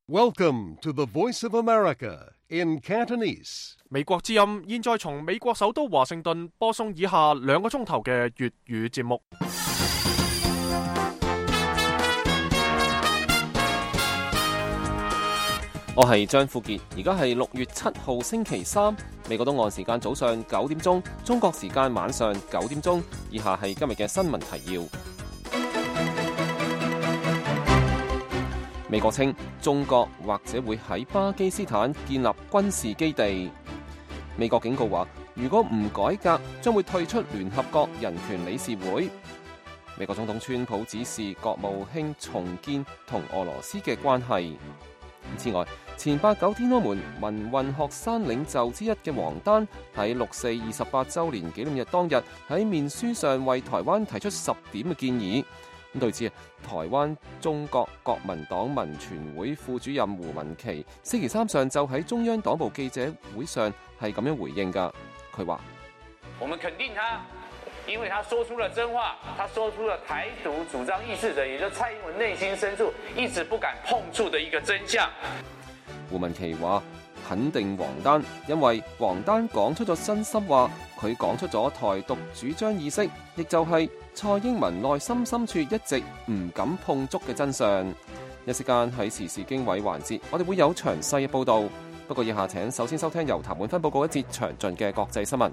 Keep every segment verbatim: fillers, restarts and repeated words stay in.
Welcome to the Voice of America in Cantonese. 美國之音現在從美國首都華盛頓播送以下兩個鐘頭嘅粵語節目。 我係張富傑，而家係六月七號星期三，美國東岸時間早上九點鐘，中國時間晚上九點鐘。以下係今日嘅新聞提要。美國稱中國或者會喺巴基斯坦建立軍事基地。美國警告話，如果唔改革，將會退出聯合國人權理事會。美國總統川普指示國務卿重建同俄羅斯嘅關係。此外，前八九天安門民運學生領袖之一嘅王丹喺六四二十八週年紀念日當日喺面書上為台灣提出十點嘅建議。咁對此，台灣中國國民黨民傳會副主任胡文琪星期三上晝喺中央黨部記者會上係咁樣回應㗎。佢話： 我們肯定他，因為他說出了真話，他說出了台獨主張意識者，也就是蔡英文內心深處一直不敢碰觸的一個真相。 胡文琪話：肯定王丹，因為王丹講出咗真心話，佢講出咗台獨主張意識，亦就係蔡英文內心深處一直唔敢碰觸嘅真相。一時間喺時事經緯環節，我哋會有詳細嘅報導。不過以下請首先收聽由譚滿芬報告一節詳盡嘅國際新聞。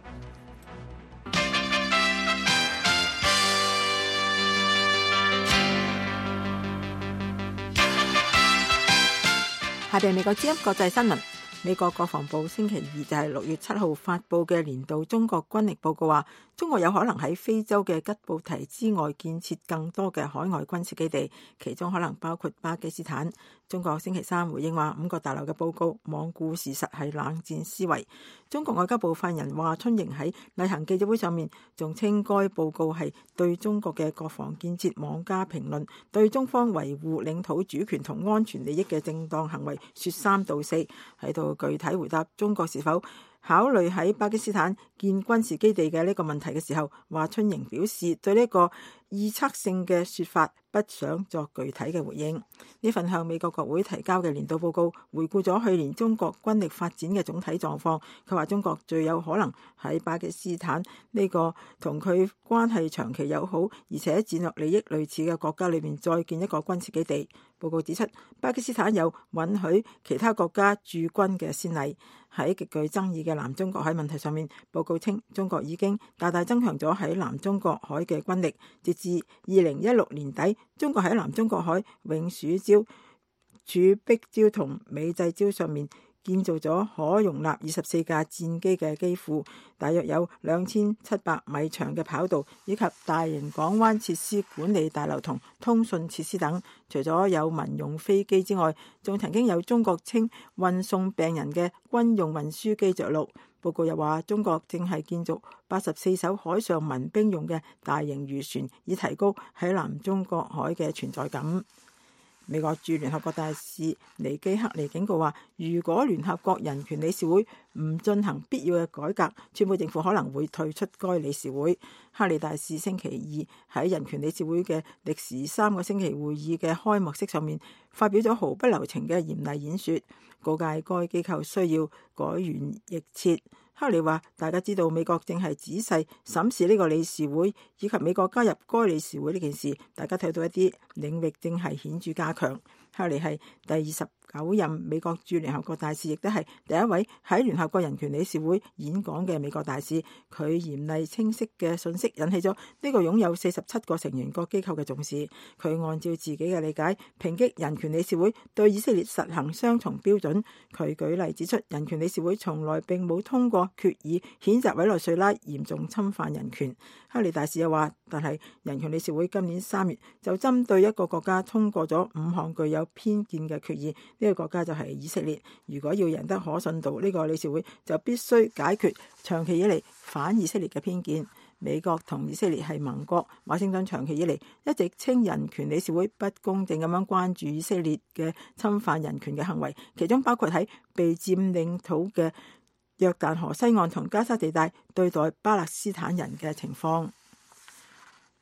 下邊美國之音國際新聞。美國國防部星期二就係六月七號發布嘅年度中國軍力報告話，中國有可能喺非洲嘅吉布提之外建設更多嘅海外軍事基地，其中可能包括巴基斯坦。中國星期三回應話，五角大樓嘅報告罔顧事實係冷戰思維。中國外交部發言人華春瑩喺例行記者會上面仲稱該報告係對中國嘅國防建設妄加評論，對中方維護領土主權同安全利益嘅正當行為說三道四。喺度具體回答中國是否考慮喺巴基斯坦建軍事基地嘅呢個問題嘅時候，華春瑩表示對呢個預測性嘅說法不想作具體嘅回應。呢份向美國國會提交嘅年度報告回顧咗去年中國軍力發展嘅總體狀況。佢話中國最有可能喺巴基斯坦呢個同佢關係長期友好而且戰略利益類似嘅國家裏面再建一個軍事基地。報告指出，巴基斯坦有允許其他國家駐軍嘅先例。喺極具爭議嘅南中國海問題上面，報告稱中國已經大大增強咗喺南中國海嘅軍力。截至二零一六年底，中國喺南中國海永暑礁、儲碧礁同美濟礁上面建造咗可容納二十四架戰機嘅機庫，大約有兩千七百米長嘅跑道，以及大型港灣設施管理大樓同通訊設施等。除咗有民用飛機之外，仲曾經有中國稱運送病人嘅軍用運輸機着陸。報告又話，中國正係建造八十四艘海上民兵用嘅大型漁船，以提高喺南中國海嘅存在感。美國駐聯合國大使尼基克利警告話，如果聯合國人權理事會唔進行必要嘅改革，川普政府可能會退出該理事會。克利大使星期二喺人權理事會嘅歷時三個星期會議嘅開幕式上面發表咗毫不留情嘅嚴厲演說，告誡該機構需要改弦易轍。克利話，大家知道美國正係仔細審視呢個理事會以及美國加入該理事會呢件事，大家睇到一啲領域正係顯著加強。克利係第二十九任美國駐聯合國大使，亦都係第一位喺聯合國人權理事會演講嘅美國大使。佢嚴厲清晰嘅信息引起咗呢個擁有四十七個成員國機構嘅重視。佢按照自己嘅理解，抨擊人權理事會對以色列實行雙重標準。佢舉例指出，人權理事會從來並冇通過決議譴責委內瑞拉嚴重侵犯人權。克利大使又話，但係人權理事會今年三月就針對一個國家通過咗五項具有偏見嘅決議，呢、這個國家就係以色列。如果要贏得可信度，呢、這個理事會就必須解決長期以嚟反以色列嘅偏見。美國同以色列係盟國，華盛頓長期以嚟一直稱人權理事會不公正咁樣關注以色列嘅侵犯人權嘅行為，其中包括喺被佔領土嘅約旦河西岸同加沙地帶對待巴勒斯坦人嘅情況。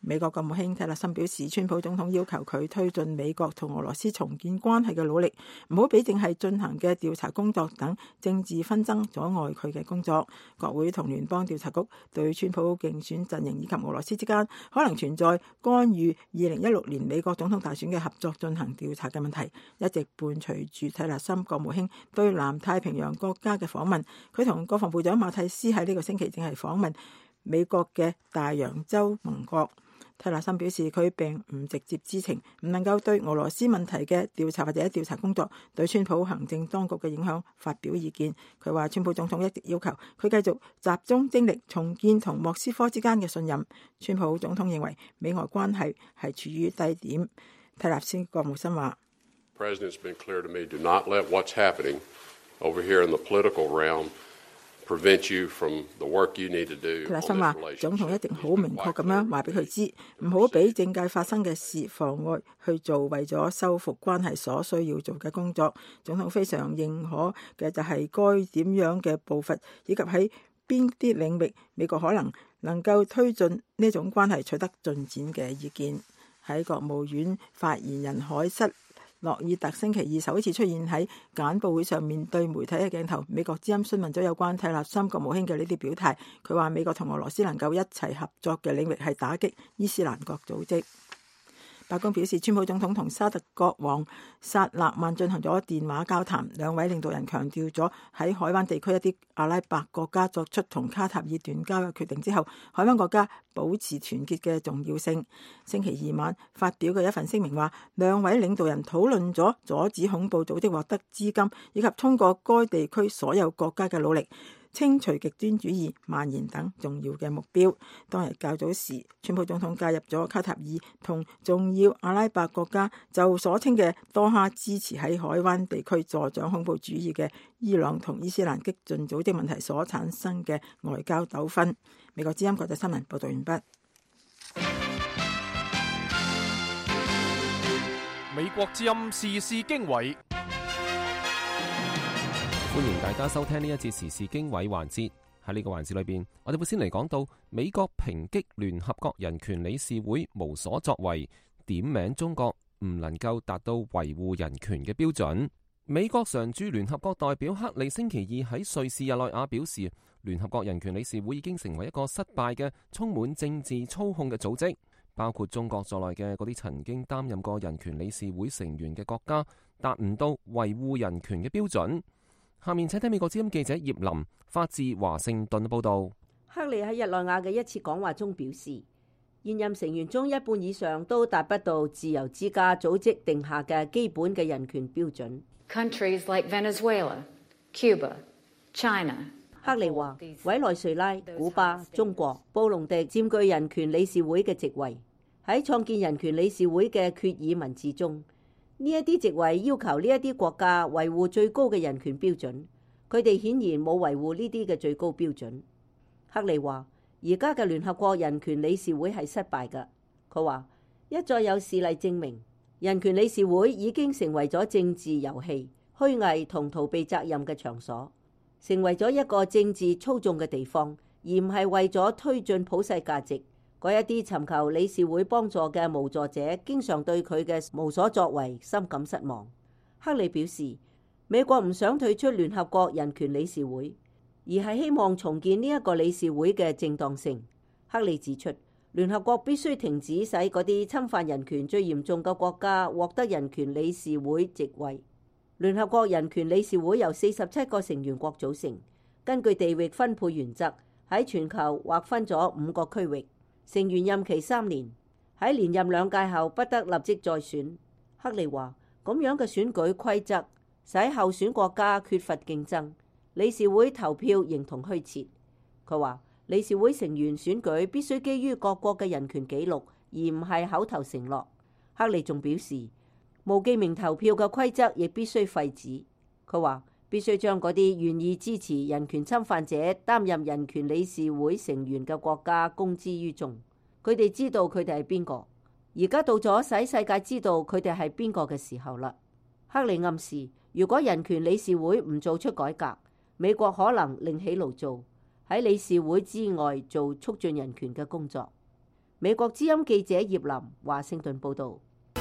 美國國務卿蒂勒森表示，川普總統要求佢推進美國同俄羅斯重建關係嘅努力，唔好俾正係進行嘅調查工作等政治紛爭阻礙佢嘅工作。國會同聯邦調查局對川普競選陣營以及俄羅斯之間可能存在干預二零一六年美國總統大選嘅合作進行調查嘅問題，一直伴隨住蒂勒森國務卿對南太平洋國家嘅訪問。佢同國防部長馬蒂斯喺呢個星期正係訪問美國嘅大洋洲盟國。蒂勒森表示，佢並唔直接知情，唔能夠對俄羅斯問題嘅調查或者調查工作對川普行政當局嘅影響發表意見。佢話川普總統一直要求佢繼續集中精力重建同莫斯科之間嘅信任。川普總統認為美俄關係係處於低點。蒂勒森國務卿話 President's been clear to me, do not let what's happening over here in the political realm prevent you from the work you need to do. 蒂勒森話總統一定好明確咁樣話俾佢知，唔好俾政界發生嘅事妨礙去做為咗修復關係所需要做嘅工作。總統非常認可嘅就係該點樣嘅步伐，以及喺邊啲領域美國可能能夠推進呢種關係取得進展嘅意見。喺國務院發言人海瑟洛爾特星期二首次出現喺簡報會上面對媒體嘅鏡頭，美國之音詢問咗有關蒂勒森國務卿嘅呢啲表態。佢話美國同俄羅斯能夠一齊合作嘅領域係打擊伊斯蘭國組織。白宮表示，川普總統同沙特國王薩勒曼進行咗電話交談，兩位領導人強調咗喺海灣地區一啲阿拉伯國家作出同卡塔爾斷交嘅決定之後，海灣國家保持團結嘅重要性。星期二晚發表嘅一份聲明話，兩位領導人討論咗阻止恐怖組織獲得資金，以及通過該地區所有國家嘅努力清除極端主義蔓延等重要嘅目標。當日較早時，川普總統介入咗卡塔爾同重要阿拉伯國家就所稱嘅多哈支持喺海灣地區助長恐怖主義嘅伊朗同伊斯蘭激進組織問題所產生嘅外交糾紛。美國之音國際新聞報道完畢。 美國之音時事經緯。 歡迎大家收聽呢一節時事經緯環節。喺呢個環節裏邊，我哋會先嚟講到美國抨擊聯合國人權理事會無所作為，點名中國唔能夠達到維護人權嘅標準。美國常駐聯合國代表克里星期二喺瑞士日內瓦表示，聯合國人權理事會已經成為一個失敗嘅、充滿政治操控嘅組織，包括中國在內嘅嗰啲曾經擔任過人權理事會成員嘅國家，達唔到維護人權嘅標準。下面請睇美國之音記者葉林發自華盛頓報道。 克里喺日內瓦嘅一次講話中表示，現任成員中一半以上都達不到自由之家組織定下嘅基本嘅人權標準。 Countries like Venezuela, Cuba, China。 克里話，委內瑞拉、古巴、中國、布隆迪佔據人權理事會嘅席位。喺創建人權理事會嘅決議文字中，呢一啲席位要求呢一啲國家維護最高嘅人權標準，佢哋顯然冇維護呢啲嘅最高標準。克里話，而家嘅聯合國人權理事會係失敗㗎。佢話，一再有事例證明，人權理事會已經成為咗政治遊戲、虛偽同逃避責任嘅場所，成為咗一個政治操縱嘅地方，而唔係為咗推進普世價值。嗰一啲尋求理事會幫助嘅無助者，經常對佢嘅無所作為深感失望。克里表示，美國唔想退出聯合國人權理事會，而係希望重建呢一個理事會嘅正當性。克里指出，聯合國必須停止使嗰啲侵犯人權最嚴重嘅國家獲得人權理事會席位。聯合國人權理事會由四十七個成員國組成，根據地域分配原則，喺全球劃分咗五個區域。成員任期三年，喺連任兩屆後不得立即再選。克里話，咁樣嘅選舉規則使候選國家缺乏競爭，理事會投票形同虛設。佢話，理事會成員選舉必須基於各國嘅人權紀錄，而唔係口頭承諾。克里仲表示，無記名投票嘅規則亦必須廢止。佢話，必須將嗰啲願意支持人權侵犯者擔任人權理事會成員嘅國家公之於眾。佢哋知道佢哋係邊個，而家到咗使世界知道佢哋係邊個嘅時候啦。克里暗示，如果人權理事會唔做出改革，美國可能另起爐灶，喺理事會之外做促進人權嘅工作。 美國之音記者葉林華盛頓報道。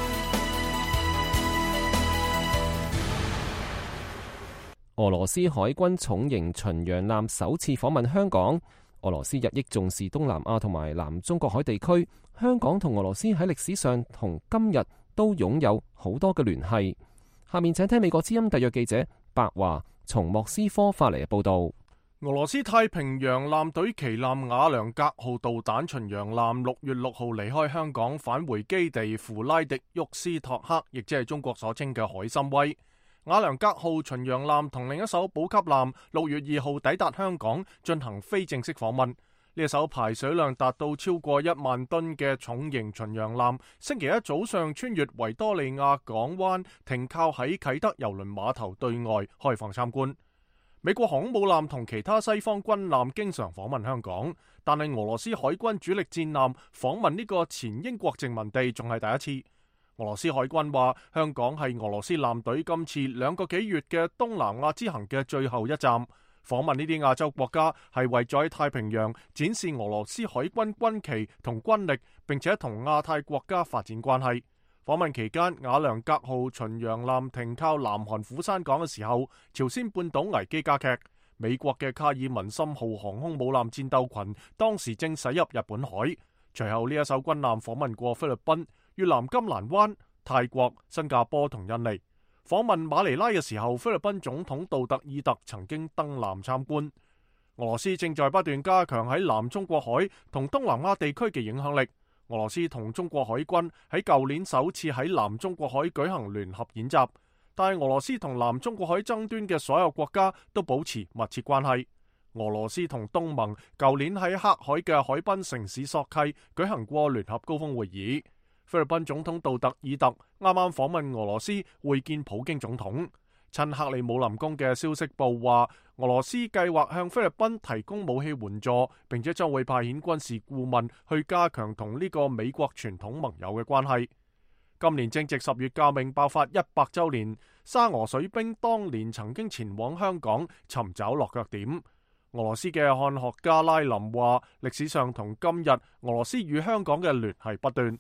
俄羅斯海軍重型巡洋艦首次訪問香港。俄羅斯日益重視東南亞同埋南中國海地區，香港同俄羅斯喺歷史上同今日都擁有好多嘅聯繫。下面請聽美國之音特約記者白華從莫斯科發嚟嘅報道。 俄羅斯太平洋艦隊旗艦瓦良格號導彈巡洋艦六月六號離開香港，返回基地弗拉迪沃斯托克，亦即係中國所稱嘅海參崴。瓦良格號巡洋艦同另一艘補給艦六月二號抵達香港，進行非正式訪問。呢一艘排水量達到超過一萬噸嘅重型巡洋艦，星期一早上穿越維多利亞港灣，停靠喺啟德郵輪碼頭對外，開放參觀。美國航空母艦同其他西方軍艦經常訪問香港，但係俄羅斯海軍主力戰艦訪問呢個前英國殖民地仲係第一次。俄羅斯海軍話，香港係俄羅斯艦隊今次兩個幾月嘅東南亞之行嘅最後一站。訪問呢啲亞洲國家係為咗喺太平洋展示俄羅斯海軍軍旗同軍力，並且同亞太國家發展關係。訪問期間，瓦良格號巡洋艦停靠南韓釜山港嘅時候，朝鮮半島危機加劇。美國嘅卡爾文森號航空母艦戰鬥群當時正駛入日本海。隨後呢一艘軍艦訪問過菲律賓、越南金蘭灣、泰國、新加坡同印尼。訪問馬尼拉嘅時候，菲律賓總統杜特爾特曾經登艦參觀。俄羅斯正在不斷加強喺南中國海同東南亞地區嘅影響力。俄羅斯同中國海軍喺舊年首次喺南中國海舉行聯合演習，但係俄羅斯同南中國海爭端嘅所有國家都保持密切關係。俄羅斯同東盟舊年喺黑海嘅海濱城市索契舉行過聯合高峰會議。菲律賓總統杜特爾特啱啱訪問俄羅斯會見普京總統。趁克里姆林宮嘅消息報話，俄羅斯計劃向菲律賓提供武器援助，並且將會派遣軍事顧問去加強同呢個美國傳統盟友嘅關係。今年正值十月革命爆發一百週年，沙俄水兵當年曾經前往香港尋找落腳點。俄羅斯嘅漢學家拉林話，歷史上同今日俄羅斯與香港嘅聯繫不斷。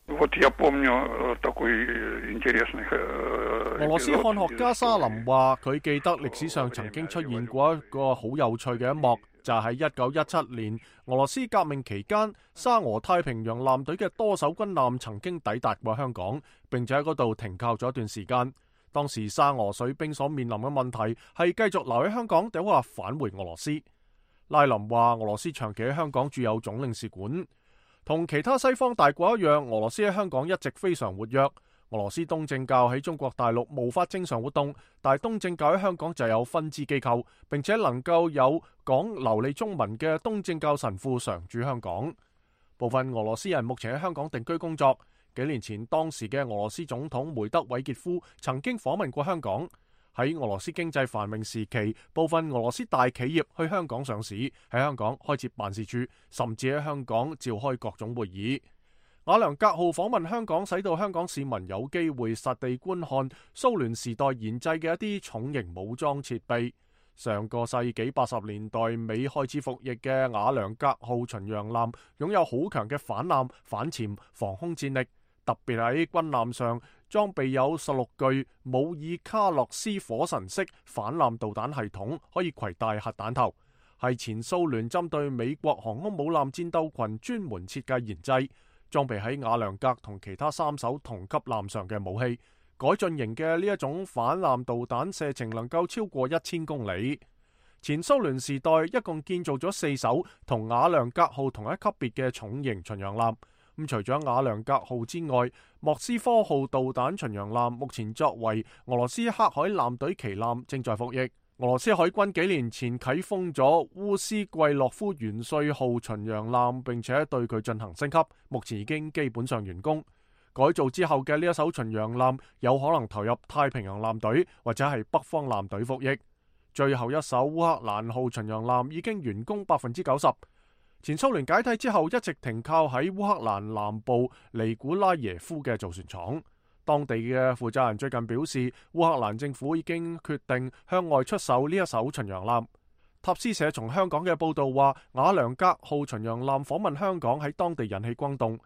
俄羅斯漢學家沙林話，佢記得歷史上曾經出現過一個好有趣嘅一幕，就係喺一九一七年俄羅斯革命期間，沙俄太平洋艦隊嘅多艘軍艦曾經抵達過香港，並且喺嗰度停靠咗一段時間。當時沙俄水兵所面臨嘅問題係繼續留喺香港，定話返回俄羅斯。拉林話，俄羅斯長期喺香港駐有總領事館，同其他西方大國一樣，俄羅斯喺香港一直非常活躍。俄羅斯東正教喺中國大陸無法正常活動，但係東正教喺香港就有分支機構，並且能夠有講流利中文嘅東正教神父常駐香港。部分俄羅斯人目前喺香港定居工作。幾年前，當時嘅俄羅斯總統梅德韋傑夫曾經訪問過香港。喺俄羅斯經濟繁榮時期，部分俄羅斯大企業去香港上市，喺香港開設辦事處，甚至喺香港召開各種會議。瓦良格號訪問香港，使到香港市民有機會實地觀看蘇聯時代研製嘅一啲重型武裝設備。上個世紀八十年代尾開始服役嘅瓦良格號巡洋艦擁有好強嘅反艦、反潛、防空戰力，特別喺軍艦上裝備有十六具姆爾卡洛斯火神式反艦導彈系統，可以攜帶核彈頭，係前蘇聯針對美國航空母艦戰鬥群專門設計研製，裝備喺瓦良格同其他三艘同級艦上嘅武器。改進型嘅呢一種反艦導彈射程能夠超過一千公里。前蘇聯時代一共建造咗四艘同瓦良格號同一級別嘅重型巡洋艦。咁除咗瓦良格號之外，莫斯科號導彈巡洋艦目前作為俄羅斯黑海艦隊旗艦正在服役。俄羅斯海軍幾年前啟封咗烏斯季洛夫元帥號巡洋艦，並且對佢進行升級，目前已經基本上完工。改造之後嘅呢一艘巡洋艦有可能投入太平洋艦隊或者係北方艦隊服役。最後一艘烏克蘭號巡洋艦已經完工百分之九十。前蘇聯解體之後，一直停靠喺烏克蘭南部尼古拉耶夫嘅造船廠。當地嘅負責人最近表示，烏克蘭政府已經決定向外出售呢一艘巡洋艦。塔斯社從香港嘅報道話，瓦良格號巡洋艦訪問香港喺當地引起轟動。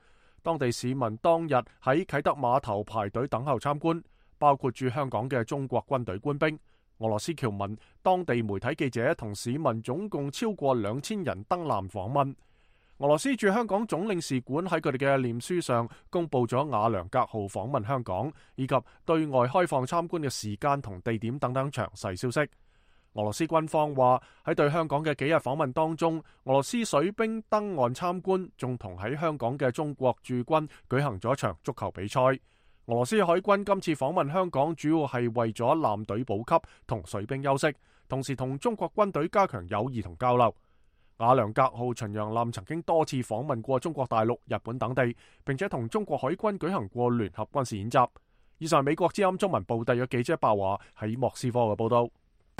當地市民當日喺啟德碼頭排隊等候參觀，包括駐香港嘅中國軍隊官兵、俄羅斯僑民、當地媒體記者同市民，總共超過兩千人登艦訪問。俄羅斯駐香港總領事館喺佢哋嘅臉書上公布咗瓦良格號訪問香港以及對外開放參觀嘅時間同地點等等詳細消息。俄羅斯軍方話喺對香港嘅幾日訪問當中，俄羅斯水兵登岸參觀，仲同喺香港嘅中國駐軍舉行咗一場足球比賽。俄羅斯海軍今次訪問香港主要係為咗艦隊補給同水兵休息，同時同中國軍隊加強友誼同交流。瓦良格號巡洋艦曾經多次訪問過中國大陸、日本等地，並且同中國海軍舉行過聯合軍事演習。以上係美國之音中文部特約記者白華喺莫斯科嘅報道。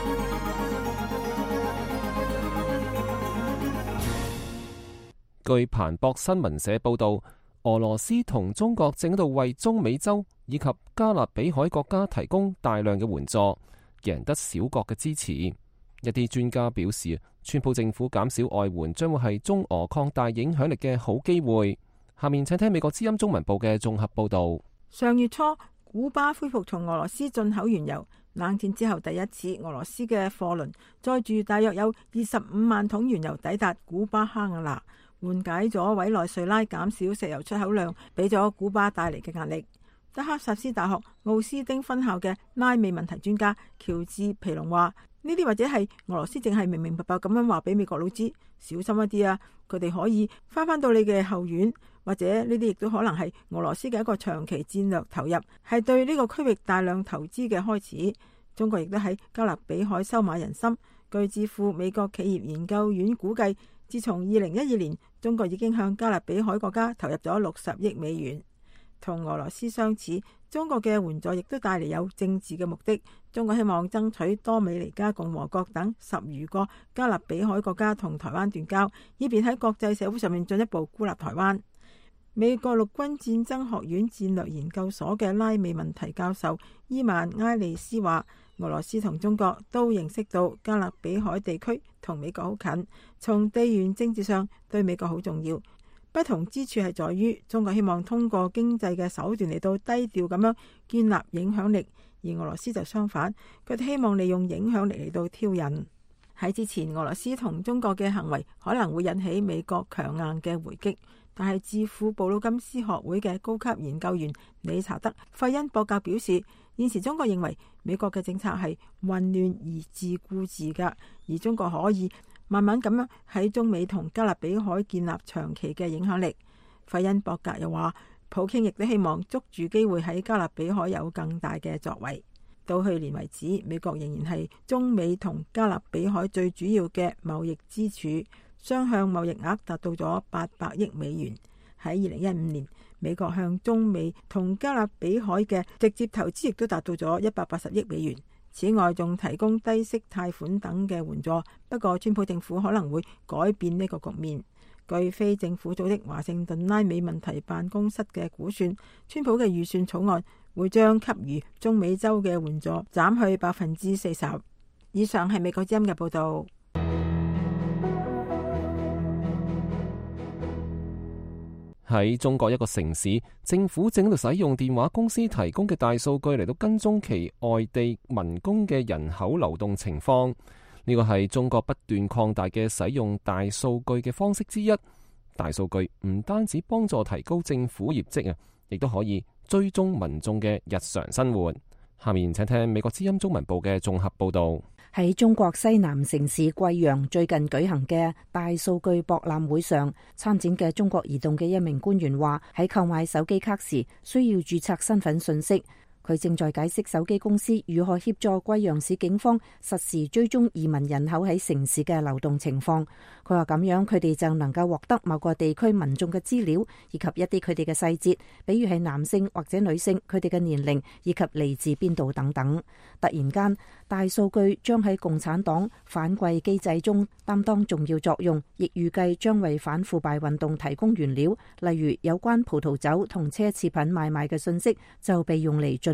據彭博新聞社報道，俄羅斯同中國正喺度為中美洲以及加勒比海國家提供大量嘅援助，贏得小國嘅支持。一啲專家表示，川普政府減少外援將會係中俄擴大影響力嘅好機會。下面請聽美國之音中文部嘅綜合報道。 上月初，古巴恢復從俄羅斯進口原油，冷戰之後第一次俄羅斯嘅貨輪載住大約有二十五萬桶原油抵達古巴哈瓦那，緩解咗委內瑞拉減少石油出口量俾咗古巴帶嚟嘅壓力。德克薩斯大學奧斯丁分校嘅拉美問題專家喬治皮隆話：呢啲或者係俄羅斯淨係明明白白咁樣話俾美國佬知，小心一啲啊！佢哋可以翻返到你嘅後院，或者呢啲亦都可能係俄羅斯嘅一個長期戰略投入，係對呢個區域大量投資嘅開始。中國亦都喺加勒比海收買人心。據智庫美國企業研究院估計，自從二零一二年，中國已經向加勒比海國家投入咗六十億美元。同俄羅斯相似，中國嘅援助亦都帶嚟有政治嘅目的。中國希望爭取多美尼加共和國等十餘個加勒比海國家同台灣斷交，以便喺國際社會上面進一步孤立台灣。美國陸軍戰爭學院戰略研究所嘅拉美問題教授伊曼埃利斯話：俄羅斯同中國都認識到加勒比海地區同美國好近，從地緣政治上對美國好重要。不同之處係在於，中國希望通過經濟嘅手段嚟到低調咁樣建立影響力，而俄羅斯就相反，佢哋希望利用影響力嚟到挑釁。喺之前，俄羅斯同中國嘅行為可能會引起美國強硬嘅回擊，但係智庫布魯金斯學會嘅高級研究員理查德費恩博格表示，現時中國認為美國嘅政策係混亂而自顧自㗎，而中國可以慢慢咁樣喺中美同加勒比海建立長期嘅影響力。費恩博格又話，普京亦都希望捉住機會喺加勒比海有更大嘅作為。到去年為止，美國仍然係中美同加勒比海最主要嘅貿易支柱，雙向貿易額達到咗八百億美元。喺二零一五年，美國向中美同加勒比海嘅直接投資亦都達到咗一百八十億美元。此外，仲提供低息貸款等嘅援助。不過，川普政府可能會改變呢個局面。據非政府組織華盛頓拉美問題辦公室嘅估算，川普嘅預算草案會將給予中美洲嘅援助減去百分之四十。以上係美國之音嘅報導。 喺中國一個城市，政府正喺度使用電話公司提供嘅大數據嚟到跟蹤其外地民工嘅人口流動情況。呢個係中國不斷擴大嘅使用大數據嘅方式之一。大數據唔單止幫助提高政府業績啊，亦都可以追蹤民眾嘅日常生活。下面請聽美國之音中文部嘅綜合報導。 喺中國西南城市貴陽最近舉行嘅大數據博覽會上，參展嘅中國移動嘅一名官員話，喺購買手機卡時需要註冊身份信息。佢正在解釋手機公司如何協助貴陽市警方實時追蹤移民人口喺城市嘅流動情況。佢話咁樣佢哋就能夠獲得某個地區民眾嘅資料，以及一啲佢哋嘅細節，比如係男性或者女性，佢哋嘅年齡以及嚟自邊度等等。突然間，大數據將喺共產黨反饋機制中擔當重要作用，亦預計將為反腐敗運動提供原料。例如有關葡萄酒同奢侈品買賣嘅信息就被用嚟進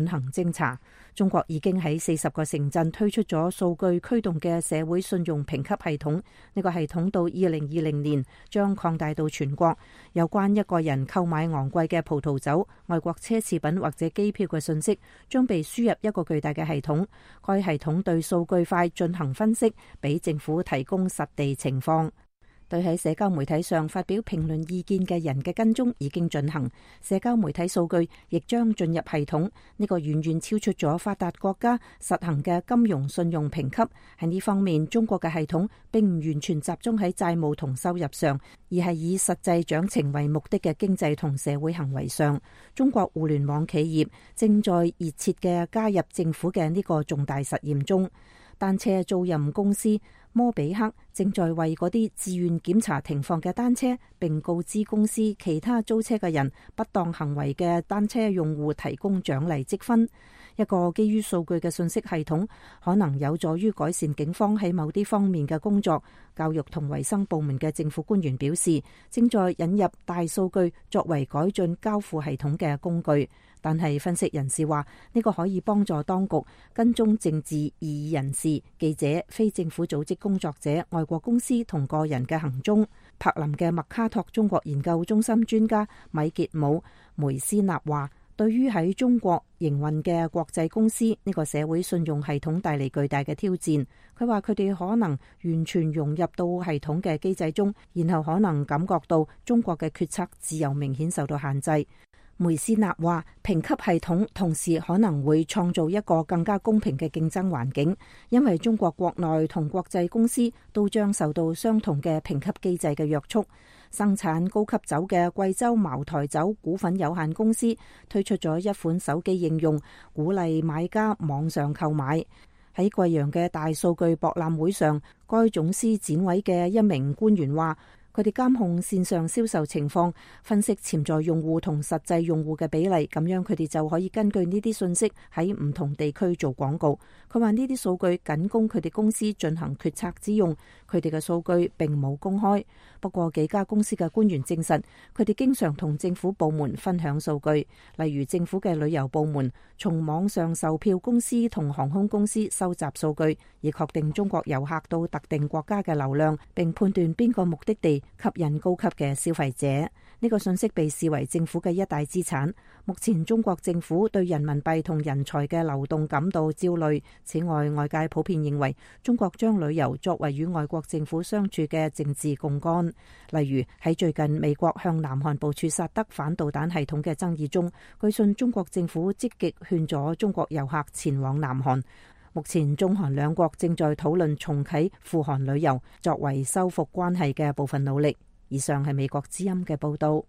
進行偵查。中國已經喺四十個城鎮推出咗數據驅動嘅社會信用評級系統，呢個系統到二零二零年將擴大到全國。有關一個人購買昂貴嘅葡萄酒、外國奢侈品或者機票嘅信息，將被輸入一個巨大嘅系統。該系統對數據塊進行分析，俾政府提供實地情況。對喺社交媒體上發表評論意見嘅人嘅跟蹤已經進行，社交媒體數據亦將進入系統。呢個遠遠超出咗發達國家實行嘅金融信用評級。喺呢方面，中國嘅系統並唔完全集中喺債務同收入上，而係以實際獎懲為目的嘅經濟同社會行為上。中國互聯網企業正在熱切嘅加入政府嘅呢個重大實驗中。單車租賃公司摩比克正在為嗰啲自願檢查停放嘅單車，並告知公司其他租車嘅人不當行為嘅單車用戶提供獎勵積分。一個基於數據嘅信息系統可能有助於改善警方喺某啲方面嘅工作。教育同衛生部門嘅政府官員表示，正在引入大數據作為改進交付系統嘅工具。但係分析人士話，呢個可以幫助當局跟蹤政治異議人士、記者、非政府組織工作者、外國公司同個人嘅行蹤。柏林嘅麥卡托中國研究中心專家米傑姆梅斯納話，對於喺中國營運嘅國際公司，呢個社會信用系統帶嚟巨大嘅挑戰。佢話佢哋可能完全融入到系統嘅機制中，然後可能感覺到中國嘅決策自由明顯受到限制。梅斯納話，評級系統同時可能會創造一個更加公平嘅競爭環境，因為中國國內同國際公司都將受到相同嘅評級機制嘅約束。生產高級酒嘅貴州茅台酒股份有限公司推出咗一款手機應用，鼓勵買家網上購買。喺貴陽嘅大數據博覽會上，該總司展委嘅一名官員話，佢哋監控線上銷售情況，分析潛在用戶同實際用戶嘅比例，咁樣佢哋就可以根據呢啲信息喺唔同地區做廣告。佢話呢啲數據僅供佢哋公司進行決策之用，佢哋嘅數據並冇公開。不過幾家公司嘅官員證實，佢哋經常同政府部門分享數據，例如政府嘅旅遊部門從網上售票公司同航空公司收集數據，以確定中國遊客到特定國家嘅流量，並判斷邊個目的地吸引高級嘅消費者。呢個信息被視為政府嘅一大資產。目前中國政府對人民幣同人才嘅流動感到焦慮。此外，外界普遍認為中國將旅遊作為與外國政府相處嘅政治槓桿。例如喺最近美國向南韓部署薩德反導彈系統嘅爭議中，據信中國政府積極勸咗中國遊客前往南韓。目前中韓兩國正在討論重啟赴韓旅遊，作為修復關係嘅部分努力。以上係美國之音嘅報道。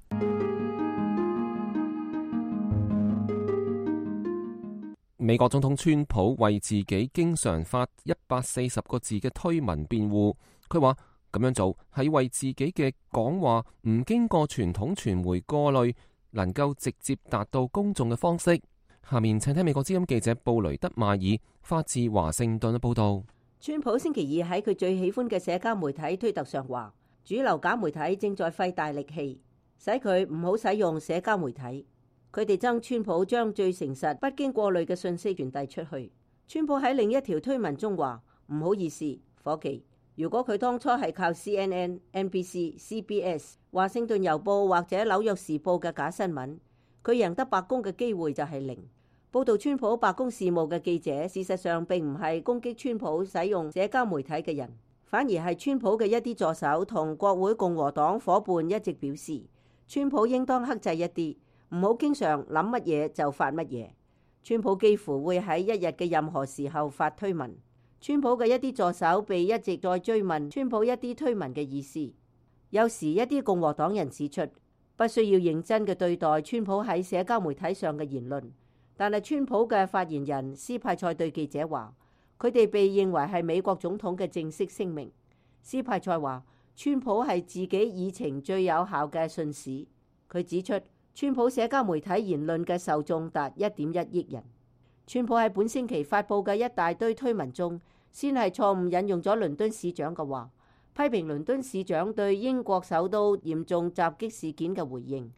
美國總統川普為自己經常發一百四十個字嘅推文辯護，佢話咁樣做係為自己嘅講話唔經過傳統傳媒過濾，能夠直接達到公眾嘅方式。下面請聽美國之音記者布雷德邁爾發自華盛頓嘅報道。 川普星期二喺佢最喜歡嘅社交媒體推特上話，主流假媒體正在費大力氣使佢唔好使用社交媒體。佢哋憎川普將最誠實、不經過濾嘅信息傳遞出去。川普喺另一條推文中話：唔好意思，伙計，如果佢當初係靠 C N N、N B C、C B S、華盛頓郵報或者紐約時報嘅假新聞，佢贏得白宮嘅機會就係零。報導川普白宮事務嘅記者，事實上並唔係攻擊川普使用社交媒體嘅人，反而係川普嘅一啲助手同國會共和黨夥伴一直表示，川普應當克制一啲，唔好經常諗乜嘢就發乜嘢。川普幾乎會喺一日嘅任何時候發推文。川普嘅一啲助手被一直在追問川普一啲推文嘅意思。有時一啲共和黨人指出，不需要認真嘅對待川普喺社交媒體上嘅言論。但係川普嘅發言人斯派塞對記者話，佢哋被認為係美國總統嘅正式聲明。斯派塞話，川普係自己議程最有效嘅信使。佢指出，川普社交媒體言論嘅受眾達一點一億人。川普喺本星期發佈嘅一大堆推文中，先係錯誤引用咗倫敦市長嘅話，批評倫敦市長對英國首都嚴重襲擊事件嘅回應。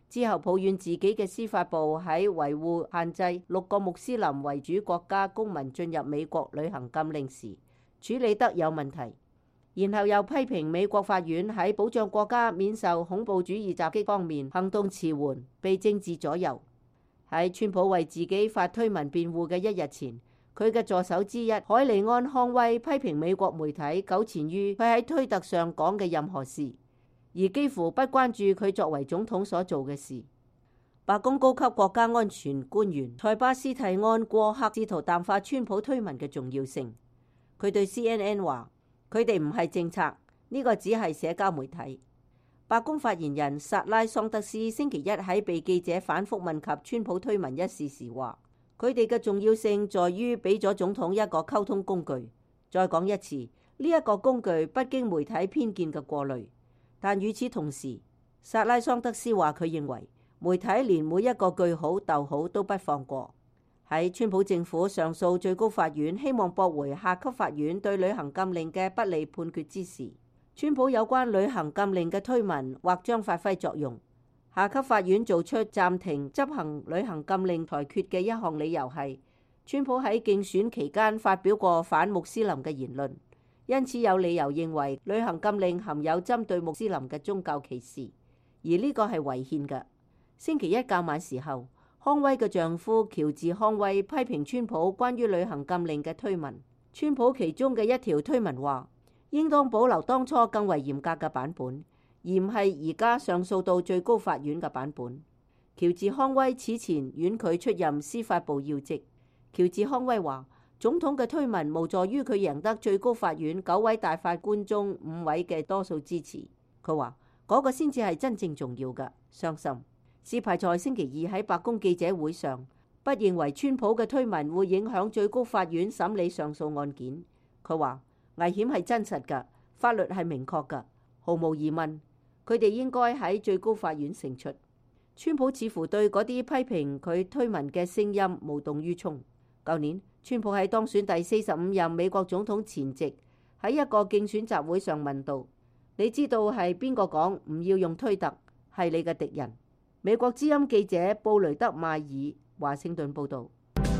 之後抱怨自己嘅司法部喺維護限制六個穆斯林為主國家公民進入美國履行禁令時處理得有問題，然後又批評美國法院喺保障國家免受恐怖主義襲擊方面行動遲緩，被政治左右。喺川普為自己發推文辯護嘅一日前，佢嘅助手之一海利安康威批評美國媒體糾纏於佢喺推特上講嘅任何事，而幾乎不關注佢作為總統所做嘅事。白宮高級國家安全官員塞巴斯蒂安過克試圖淡化川普推文嘅重要性。佢對 C N N 話：佢哋唔係政策，呢個只係社交媒體。白宮發言人薩拉桑德斯星期一喺被記者反覆問及川普推文一事時話：佢哋嘅重要性在於俾咗總統一個溝通工具。再講一次，呢一個工具不經媒體偏見嘅過濾。但與此同時，薩拉桑德斯話佢認為媒體連每一個句號逗號都不放過。喺川普政府上訴最高法院希望駁回下級法院對履行禁令嘅不利判決之時，川普有關履行禁令嘅推文或將發揮作用。下級法院做出暫停執行履行禁令裁決嘅一項理由係，川普喺競選期間發表過反穆斯林嘅言論，因此有理由認為履行禁令含有針對穆斯林嘅宗教歧視，而呢個係違憲嘅。星期一較晚時候，康威嘅丈夫喬治康威批評川普關於履行禁令嘅推文。川普其中嘅一條推文話，應當保留當初更為嚴格嘅版本，而唔係而家上訴到最高法院嘅版本。喬治康威此前婉拒出任司法部要職。喬治康威話，總統嘅推文無助於佢贏得最高法院九位大法官中五位嘅多數支持。佢話嗰個先至係真正重要嘅。相信司派在星期二喺白宮記者會上不認為川普嘅推文會影響最高法院審理上訴案件。佢話危險係真實嘅，法律係明確嘅，毫無疑問，佢哋應該喺最高法院勝出。川普似乎對嗰啲批評佢推文嘅聲音無動於衷。舊年川普喺當選第四十五任美國總統前夕，喺一個競選集會上問道：你知道係邊個講唔要用推特，係你嘅敵人？美國之音記者布雷德邁爾華盛頓報道。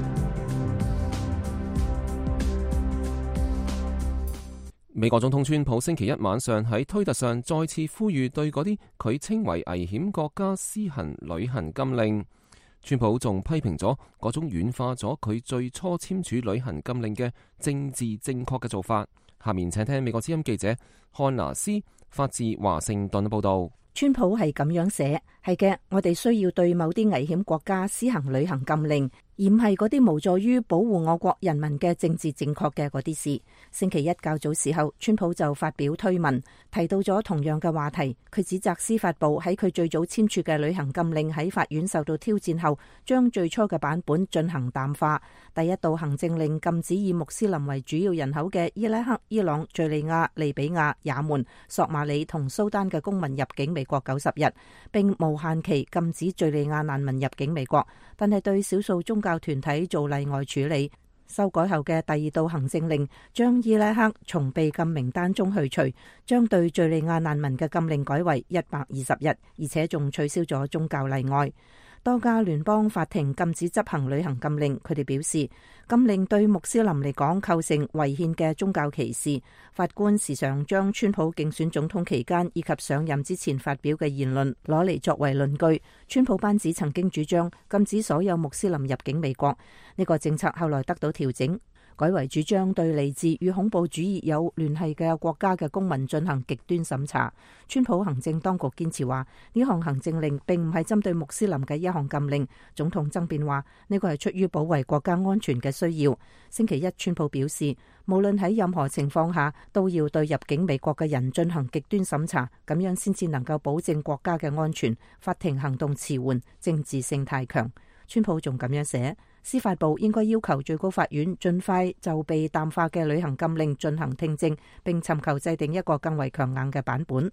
美國總統川普星期一晚上喺推特上再次呼籲對嗰啲佢稱為危險國家施行旅行禁令。川普仲批評咗嗰種軟化咗佢最初簽署旅行禁令嘅政治正確嘅做法。下面請聽美國之音記者漢拿斯發自華盛頓嘅報道。 川普係咁樣寫：係嘅，我哋需要對某啲危險國家施行旅行禁令，而唔係嗰啲無助於保護我國人民嘅政治正確嘅嗰啲事。星期一較早時候，川普就發表推文，提到咗同樣嘅話題。佢指責司法部喺佢最早簽署嘅旅行禁令喺法院受到挑戰後，將最初嘅版本進行淡化。第一道行政令禁止以穆斯林為主要人口嘅伊拉克、伊朗、敘利亞、利比亞、也門、索馬里同蘇丹嘅公民入境美國九十日，並無限期禁止敘利亞難民入境美國，但係對少數宗教團體做例外處理。修改後嘅第二道行政令將伊拉克從被禁名單中去除，將對敘利亞難民嘅禁令改為一百二十日，而且仲取消咗宗教例外。多家聯邦法庭禁止執行旅行禁令，佢哋表示禁令對穆斯林嚟講構成違憲嘅宗教歧視。法官時常將川普競選總統期間以及上任之前發表嘅言論攞嚟作為論據。川普班子曾經主張禁止所有穆斯林入境美國，呢個政策後來得到調整，改為主張對嚟自與恐怖主義有聯繫嘅國家嘅公民進行極端審查。川普行政當局堅持話呢項行政令並唔係針對穆斯林嘅一項禁令。總統爭辯話呢個係出於保衛國家安全嘅需要。星期一，川普表示無論喺任何情況下都要對入境美國嘅人進行極端審查，咁樣先至能夠保證國家嘅安全。法庭行動遲緩，政治性太強。川普仲咁樣寫：司法部應該要求最高法院盡快就被淡化嘅旅行禁令進行聽證，並尋求制定一個更為強硬嘅版本。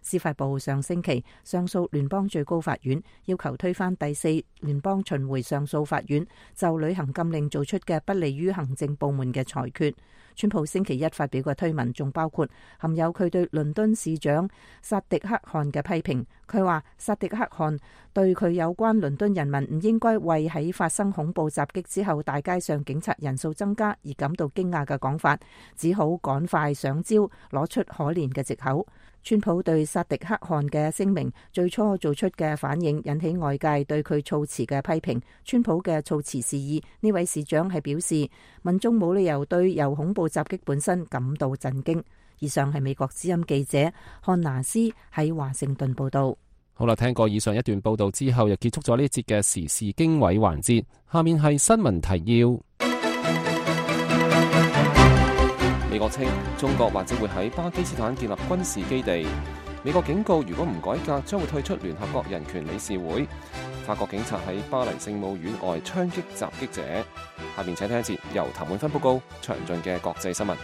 司法部上星期上訴聯邦最高法院，要求推翻第四聯邦巡迴上訴法院就旅行禁令做出嘅不利於行政部門嘅裁決。川普星期一發表嘅推文仲包括含有佢對倫敦市長薩迪克汗嘅批評。佢話薩迪克汗對佢有關倫敦人民唔應該為喺發生恐怖襲擊之後大街上警察人數增加而感到驚訝嘅講法，只好趕快上招，攞出可憐嘅藉口。川普對薩迪克汗嘅聲明最初做出嘅反應引起外界對佢措辭嘅批評。川普嘅措辭示意呢位市長係表示民眾冇理由對由恐怖襲擊本身感到震驚。以上係美國之音記者漢拿斯喺華盛頓報道。 好啦，聽過以上一段報道之後，又結束咗呢一節嘅時事經緯環節。下面係新聞提要。美國稱中國或者會喺巴基斯坦建立軍事基地。美國警告，如果唔改革，將會退出聯合國人權理事會。法國警察喺巴黎聖母院外槍擊襲擊者。下面請聽一節由譚滿芬報告詳盡嘅國際新聞。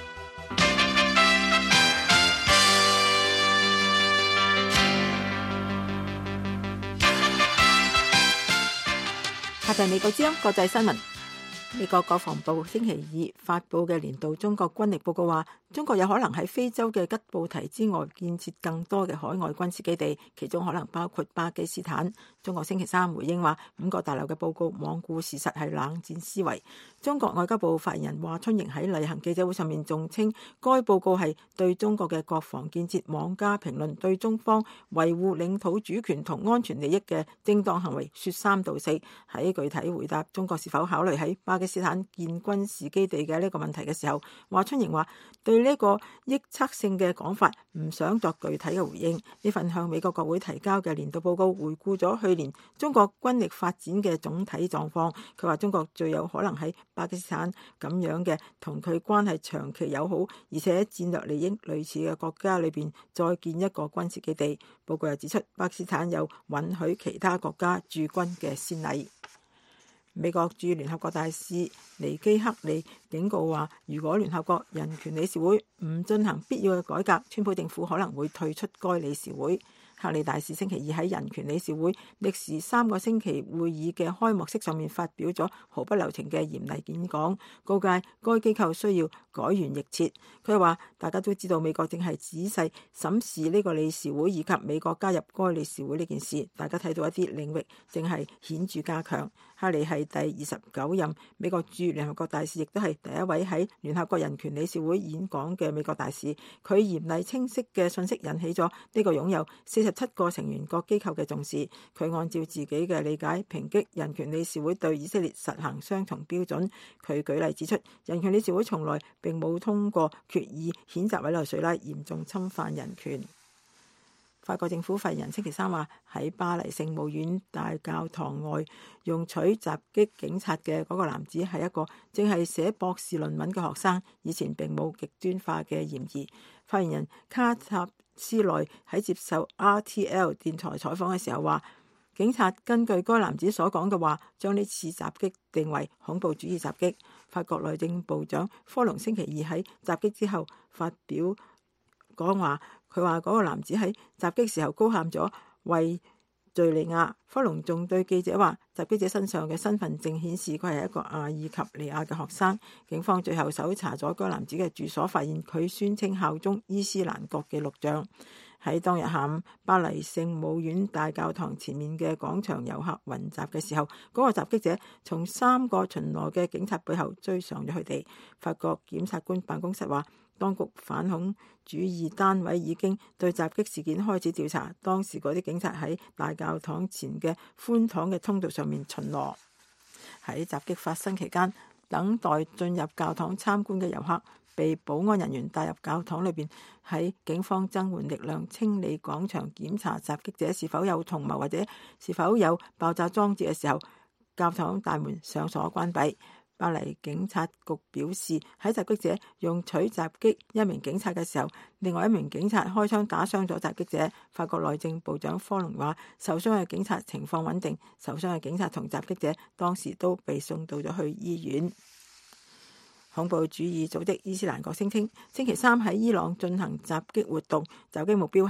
下就係美國之音國際新聞。美國國防部星期二發佈嘅年度中國軍力報告話，中國有可能喺非洲嘅吉布提之外建設更多嘅海外軍事基地，其中可能包括巴基斯坦。中國星期三回應話，五角大樓嘅報告罔顧事實，係冷戰思維。中國外交部發言人華春瑩喺例行記者會上面仲稱，該報告係對中國嘅國防建設妄加評論，對中方維護領土主權同安全利益嘅正當行為說三道四。喺具體回答中國是否考慮喺巴基斯坦建軍事基地嘅呢個問題嘅時候，華春瑩話對呢個臆測性嘅講法唔想作具體嘅回應。呢份向美國國會提交嘅年度報告回顧咗去年中國軍力發展嘅總體狀況。佢話中國最有可能喺巴基斯坦咁樣嘅同佢關係長期友好而且戰略利益類似嘅國家裏邊再建一個軍事基地。報告又指出，巴基斯坦有允許其他國家駐軍嘅先例。美國駐聯合國大使尼基克利警告話，如果聯合國人權理事會唔進行必要嘅改革，川普政府可能會退出該理事會。克利大使星期二喺人權理事會歷時三個星期會議嘅開幕式上面發表咗毫不留情嘅嚴厲演講，告誡該機構需要改弦易轍。佢話大家都知道美國正係仔細審視呢個理事會以及美國加入該理事會呢件事，大家睇到一啲領域正係顯著加強。克利係第二十九任美國駐聯合國大使，亦都係第一位喺聯合國人權理事會演講嘅美國大使。佢嚴厲清晰嘅信息引起咗呢個擁有四十七個成員國機構嘅重視。佢按照自己嘅理解抨擊人權理事會對以色列實行雙重標準。佢舉例指出，人權理事會從來並冇通過決議譴責委內瑞拉嚴重侵犯人權。法國政府發言人星期三話，喺巴黎聖母院大教堂外用錘襲擊警察嘅嗰個男子係一個正係寫博士論文嘅學生，以前並冇極端化嘅嫌疑。發言人卡塔斯內喺接受 R T L 電台採訪嘅時候話，警察根據該男子所講嘅話，將呢次襲擊定為恐怖主義襲擊。法國內政部長科隆星期二喺襲擊之後發表講話，佢話嗰個男子喺襲擊時候高喊咗為敘利亞。科隆仲對記者話，襲擊者身上嘅身份證顯示佢係一個阿爾及利亞嘅學生。警方最後搜查咗該男子嘅住所，發現佢宣稱效忠伊斯蘭國嘅錄像。喺當日下午，巴黎聖母院大教堂前面嘅廣場遊客雲集嘅時候，嗰個襲擊者從三個巡邏嘅警察背後追上咗佢哋。法國檢察官辦公室話，當局反恐主義單位已經對襲擊事件開始調查。當時嗰啲警察喺大教堂前嘅寬敞嘅通道上面巡邏。喺襲擊發生期間，等待進入教堂參觀嘅遊客被保安人員帶入教堂裏邊，喺警方增援力量清理廣場、檢查襲擊者是否有同謀或者是否有爆炸裝置嘅時候，教堂大門上鎖關閉。巴黎警察局表示，喺襲擊者用錘襲擊一名警察嘅時候，另外一名警察開槍打傷咗襲擊者。法國內政部長科隆話，受傷嘅警察情況穩定，受傷嘅警察同襲擊者當時都被送到咗去醫院。恐怖主義組織伊斯蘭國聲稱，星期三喺伊朗進行襲擊活動，襲擊目標係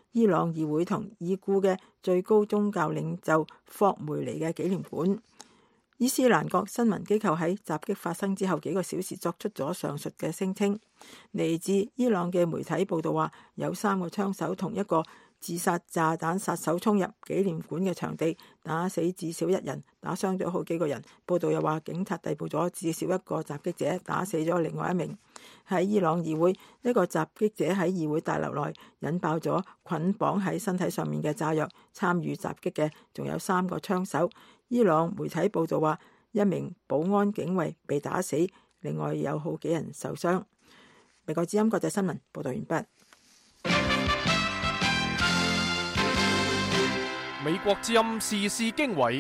伊朗議會同已故嘅最高宗教領袖霍梅尼嘅紀念館。伊斯蘭國新聞機構喺襲擊發生之後幾個小時作出咗上述嘅聲稱。嚟自伊朗嘅媒體報道話，有三個槍手同一個自殺炸彈殺手衝入紀念館嘅場地，打死至少一人，打傷咗好幾個人。報道又話，警察逮捕咗至少一個襲擊者，打死咗另外一名。喺伊朗議會，一個襲擊者喺議會大樓內引爆咗捆綁喺身體上面嘅炸藥。參與襲擊嘅仲有三個槍手。伊朗媒體報道話，一名保安警衛被打死，另外有好幾人受傷。美國之音國際新聞報道完畢。 美國之音時事經緯，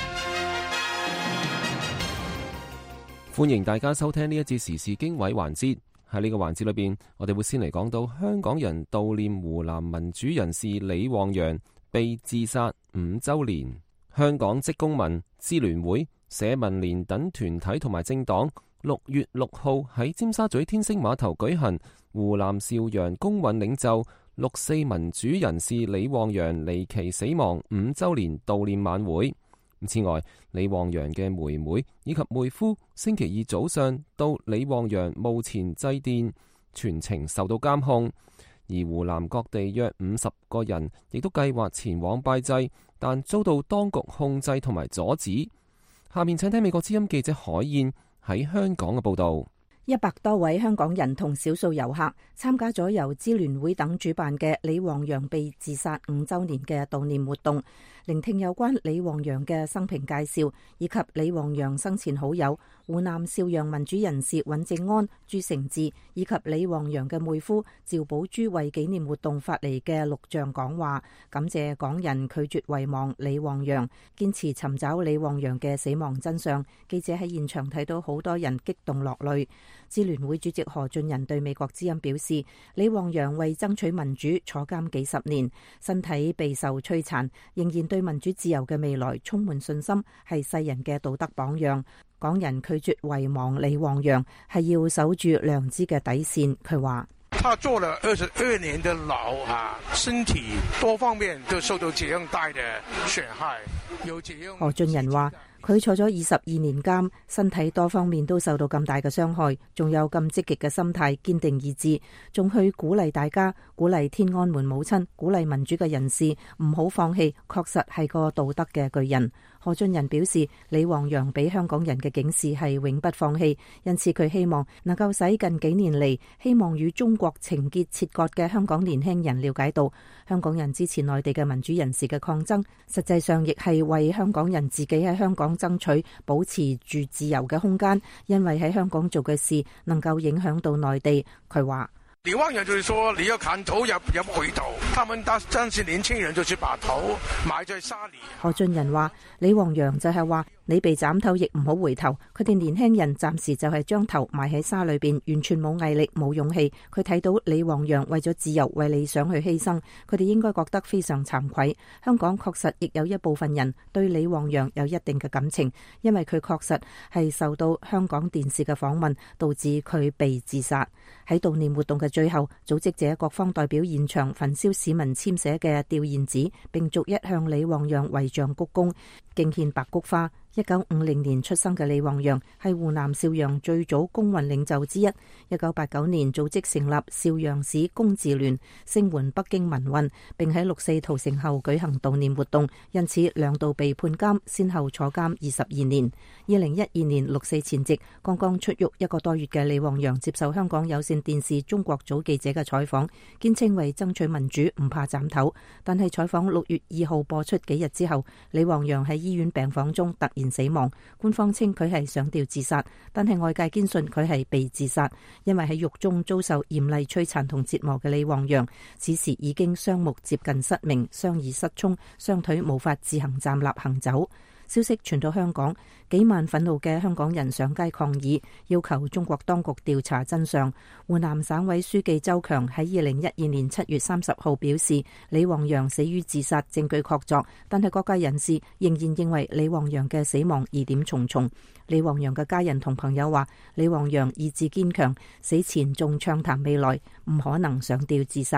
歡迎大家收聽呢一節時事經緯環節。喺呢個環節裏邊，我哋會先嚟講到香港人悼念湖南民主人士李旺陽被自殺五周年。香港職工盟、支聯會、社民連等團體同埋政黨六月六號喺尖沙咀天星碼頭舉行湖南邵陽工運領袖六四民主人士李旺陽離奇死亡五周年悼念晚會。此外，李旺陽嘅妹妹以及妹夫星期二早上到李旺陽墓前祭奠，全程受到監控。而湖南各地約五十個人亦都計劃前往拜祭，但遭到當局控制同埋阻止。下面請聽美國之音記者海燕喺香港嘅報道。 一百多位香港人同少數遊客參加咗由支聯會等主辦嘅李旺陽被自殺五周年嘅悼念活動，聆聽有關李旺陽嘅生平介紹，以及李旺陽生前好友湖南邵陽民主人士尹正安、朱成志以及李旺陽嘅妹夫趙寶珠為紀念活動發嚟嘅錄像講話，感謝港人拒絕遺忘李旺陽，堅持尋找李旺陽嘅死亡真相。記者喺現場睇到好多人激動落淚。支聯會主席何俊仁對美國之音表示，李旺陽為爭取民主坐監幾十年，身體備受摧殘，仍然對民主自由嘅未來充滿信心，係世人嘅道德榜樣。港人拒絕遺忘李旺陽，係要守住良知嘅底線。佢話： 他坐了二十二年的牢啊，身體多方面都受到這樣大的損害。有這樣。 何俊仁話：佢坐咗二十二年監，身體多方面都受到咁大嘅傷害，仲有咁積極嘅心態、堅定意志，仲去鼓勵大家，鼓勵天安門母親，鼓勵民主嘅人士唔好放棄，確實係個道德嘅巨人。何俊仁表示，李旺陽俾香港人嘅警示係永不放棄，因此佢希望能夠使近幾年嚟希望與中國情結切割嘅香港年輕人了解到，香港人支持內地嘅民主人士嘅抗爭，實際上亦係為香港人自己喺香港爭取保持住自由嘅空間，因為喺香港做嘅事能夠影響到內地。佢話： 李旺陽就是說，你要砍頭，也也不回頭。他們當當時年輕人就是把頭埋在沙裏。 何俊仁話：李旺陽就係話，你被斬頭亦唔好回頭。佢哋年輕人暫時就係將頭埋喺沙裏邊，完全冇毅力、冇勇氣。佢睇到李旺陽為咗自由、為理想去犧牲，佢哋應該覺得非常慚愧。香港確實亦有一部分人對李旺陽有一定嘅感情，因為佢確實係受到香港電視嘅訪問，導致佢被自殺。喺悼念活動嘅最後，組織者各方代表現場焚燒市民簽寫嘅吊唁紙，並逐一向李旺陽遺像鞠躬，敬獻白菊花。一九五零年出生嘅李旺陽係湖南邵陽最早工運領袖之一。一九八九年組織成立邵陽市工自聯，聲援北京民運，並喺六四屠城後舉行悼念活動，因此兩度被判監，先後坐監二十二年。二零一二年六四前夕，剛剛出獄一個多月嘅李旺陽接受香港有線電視中國組記者嘅採訪，堅稱為爭取民主唔怕斬頭。但係採訪六月二號播出幾日之後，李旺陽喺醫院病房中突然死亡。官方稱佢係上吊自殺，但係外界堅信佢係被自殺，因為喺獄中遭受嚴厲摧殘同折磨嘅李旺陽，此時已經雙目接近失明，雙耳失聰，雙腿無法自行站立行走。消息傳到香港，幾萬憤怒嘅香港人上街抗議，要求中國當局調查真相。湖南省委書記周強喺二零一二年七月三十號表示，李旺陽死於自殺，證據確鑿，但係各界人士仍然認為李旺陽嘅死亡疑點重重。李旺陽嘅家人同朋友話，李旺陽意志堅強，死前仲暢談未來，唔可能上吊自殺。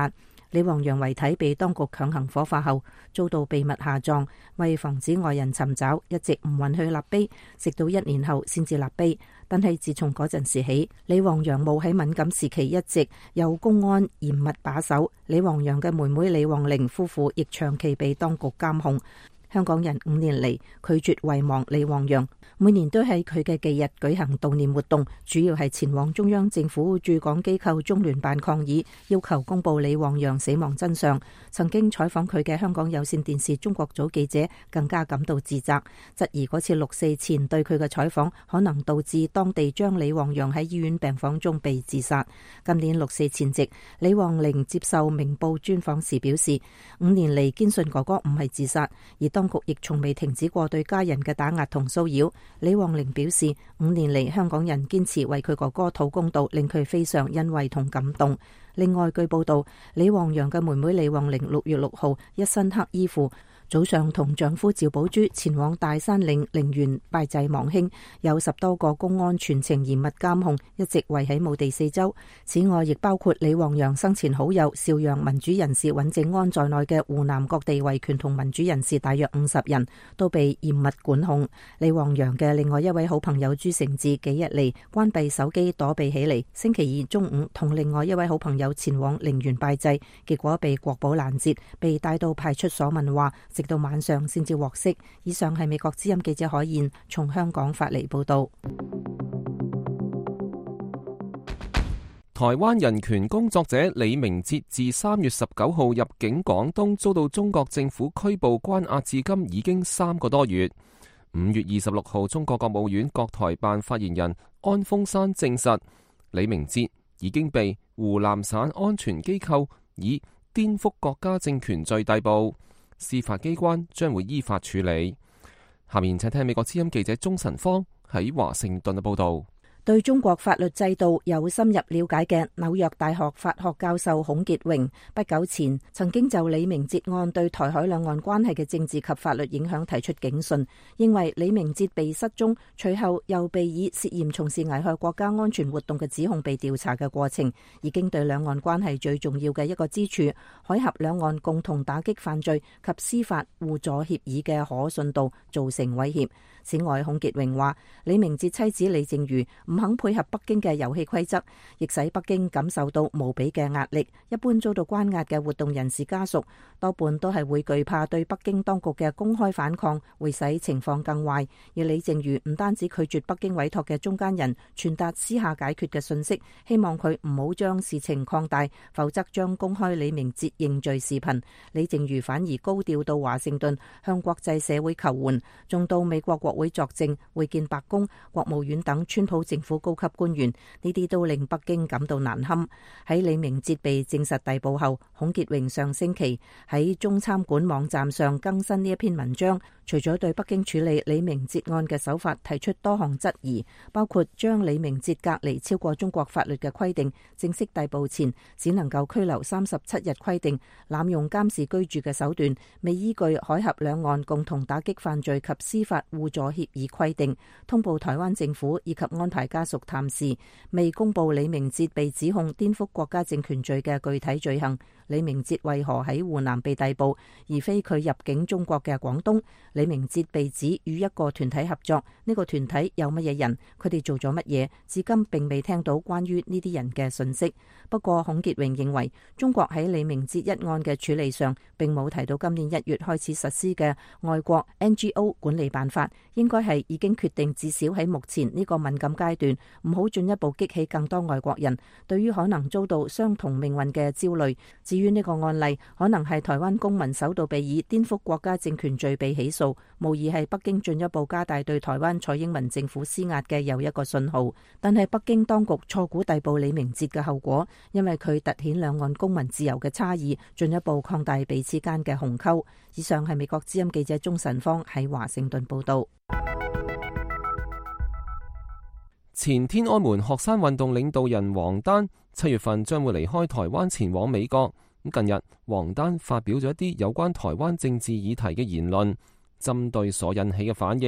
李旺陽遺體被當局強行火化後，遭到秘密下葬，為防止外人尋找，一直唔允許立碑，直到一年後先至立碑。但係自從嗰陣時起，李旺陽墓喺敏感時期一直由公安嚴密把守。李旺陽嘅妹妹李旺玲夫婦亦長期被當局監控。香港人五年嚟拒絕遺忘李旺陽，每年都喺佢嘅忌日舉行悼念活動，主要係前往中央政府駐港機構中聯辦抗議，要求公布李旺陽死亡真相。曾經採訪佢嘅香港有線電視中國組記者更加感到自責，質疑嗰次六四前對佢嘅採訪可能導致當地將李旺陽喺醫院病房中被自殺。今年六四前夕，李旺玲接受明報專訪時表示，五年嚟堅信哥哥唔係自殺，而當局亦從未停止過對家人嘅打壓同騷擾。李旺玲表示，五年嚟香港人堅持為佢哥哥討公道，令佢非常欣慰同感動。另外，據報道，李旺陽嘅妹妹李旺玲六月六號一身黑衣服，早上同丈夫趙寶珠前往大山嶺陵園拜祭亡兄，有十多個公安全程嚴密監控，一直圍喺墓地四周。此外，亦包括李旺陽生前好友邵陽民主人士尹正安在內嘅湖南各地維權同民主人士大約五十人都被嚴密管控。李旺陽嘅另外一位好朋友朱成志幾日嚟關閉手機躲避起嚟，星期二中午同另外一位好朋友前往陵園拜祭，結果被國保攔截，被帶到派出所問話，直到晚上先至獲釋。以上係美國之音記者海燕從香港發嚟報道。 台灣人權工作者李明哲自三月十九號入境廣東，遭到中國政府拘捕關押至今已經三個多月。五月二十六號，中國國務院國台辦發言人安峰山證實，李明哲已經被湖南省安全機構以顛覆國家政權罪逮捕，司法機關將會依法處理。下面請聽美國之音記者鍾晨芳喺華盛頓嘅報道。 對中國法律制度有深入了解嘅紐約大學法學教授孔傑榮，不久前曾經就李明哲案對台海兩岸關係嘅政治及法律影響提出警訊，認為李明哲被失蹤，隨後又被以涉嫌從事危害國家安全活動嘅指控被調查嘅過程，已經對兩岸關係最重要嘅一個支柱——海峽兩岸共同打擊犯罪及司法互助協議嘅可信度造成威脅。此外，孔傑榮話，李明哲妻子李淨瑜唔肯配合北京嘅遊戲規則，亦使北京感受到無比嘅壓力。一般遭到關押嘅活動人士家屬，多半都係會懼怕對北京當局嘅公開反抗，會使情況更壞。而李淨瑜唔單止拒絕北京委託嘅中間人傳達私下解決嘅信息，希望佢唔好將事情擴大，否則將公開李明哲認罪視頻。李淨瑜反而高調到華盛頓向國際社會求援，仲到美國國會作證，會見白宮、國務院等川普政府高級官員，呢啲都令北京感到難堪。喺李明哲被證實逮捕後，孔傑榮上星期喺中參館網站上更新呢一篇文章，除咗對北京處理李明哲案嘅手法提出多項質疑，包括將李明哲隔離超過中國法律嘅規定，正式逮捕前只能夠拘留三十七日規定，濫用監視居住嘅手段，未依據海峽兩岸共同打擊犯罪及司法互助協議規定，通報台灣政府以及安排家屬探視，未公布李明哲被指控顛覆國家政權罪嘅具體罪行。李明哲為何喺湖南被逮捕，而非佢入境中國嘅廣東？李明哲被指與一個團體合作，呢個團體有乜嘢人？佢哋做咗乜嘢？至今並未聽到關於呢啲人嘅信息。不過孔傑榮認為，中國喺李明哲一案嘅處理上，並冇提到今年一月開始實施嘅外國 N G O 管理辦法，應該係已經決定至少喺目前呢個敏感階段，唔好進一步激起更多外國人對於可能遭到相同命運嘅焦慮。至於呢個案例可能係台灣公民首度被以顛覆國家政權罪被起訴，無疑係北京進一步加大對台灣蔡英文政府施壓嘅又一個信號。但係北京當局錯估逮捕李明哲嘅後果，因為佢凸顯兩岸公民自由嘅差異，進一步擴大彼此間嘅鴻溝。以上係美國之音記者鍾晨芳喺華盛頓報道。 前天安門學生運動領導人王丹七月份將會離開台灣前往美國。咁近日，王丹發表咗一啲有關台灣政治議題嘅言論，針對所引起嘅反應，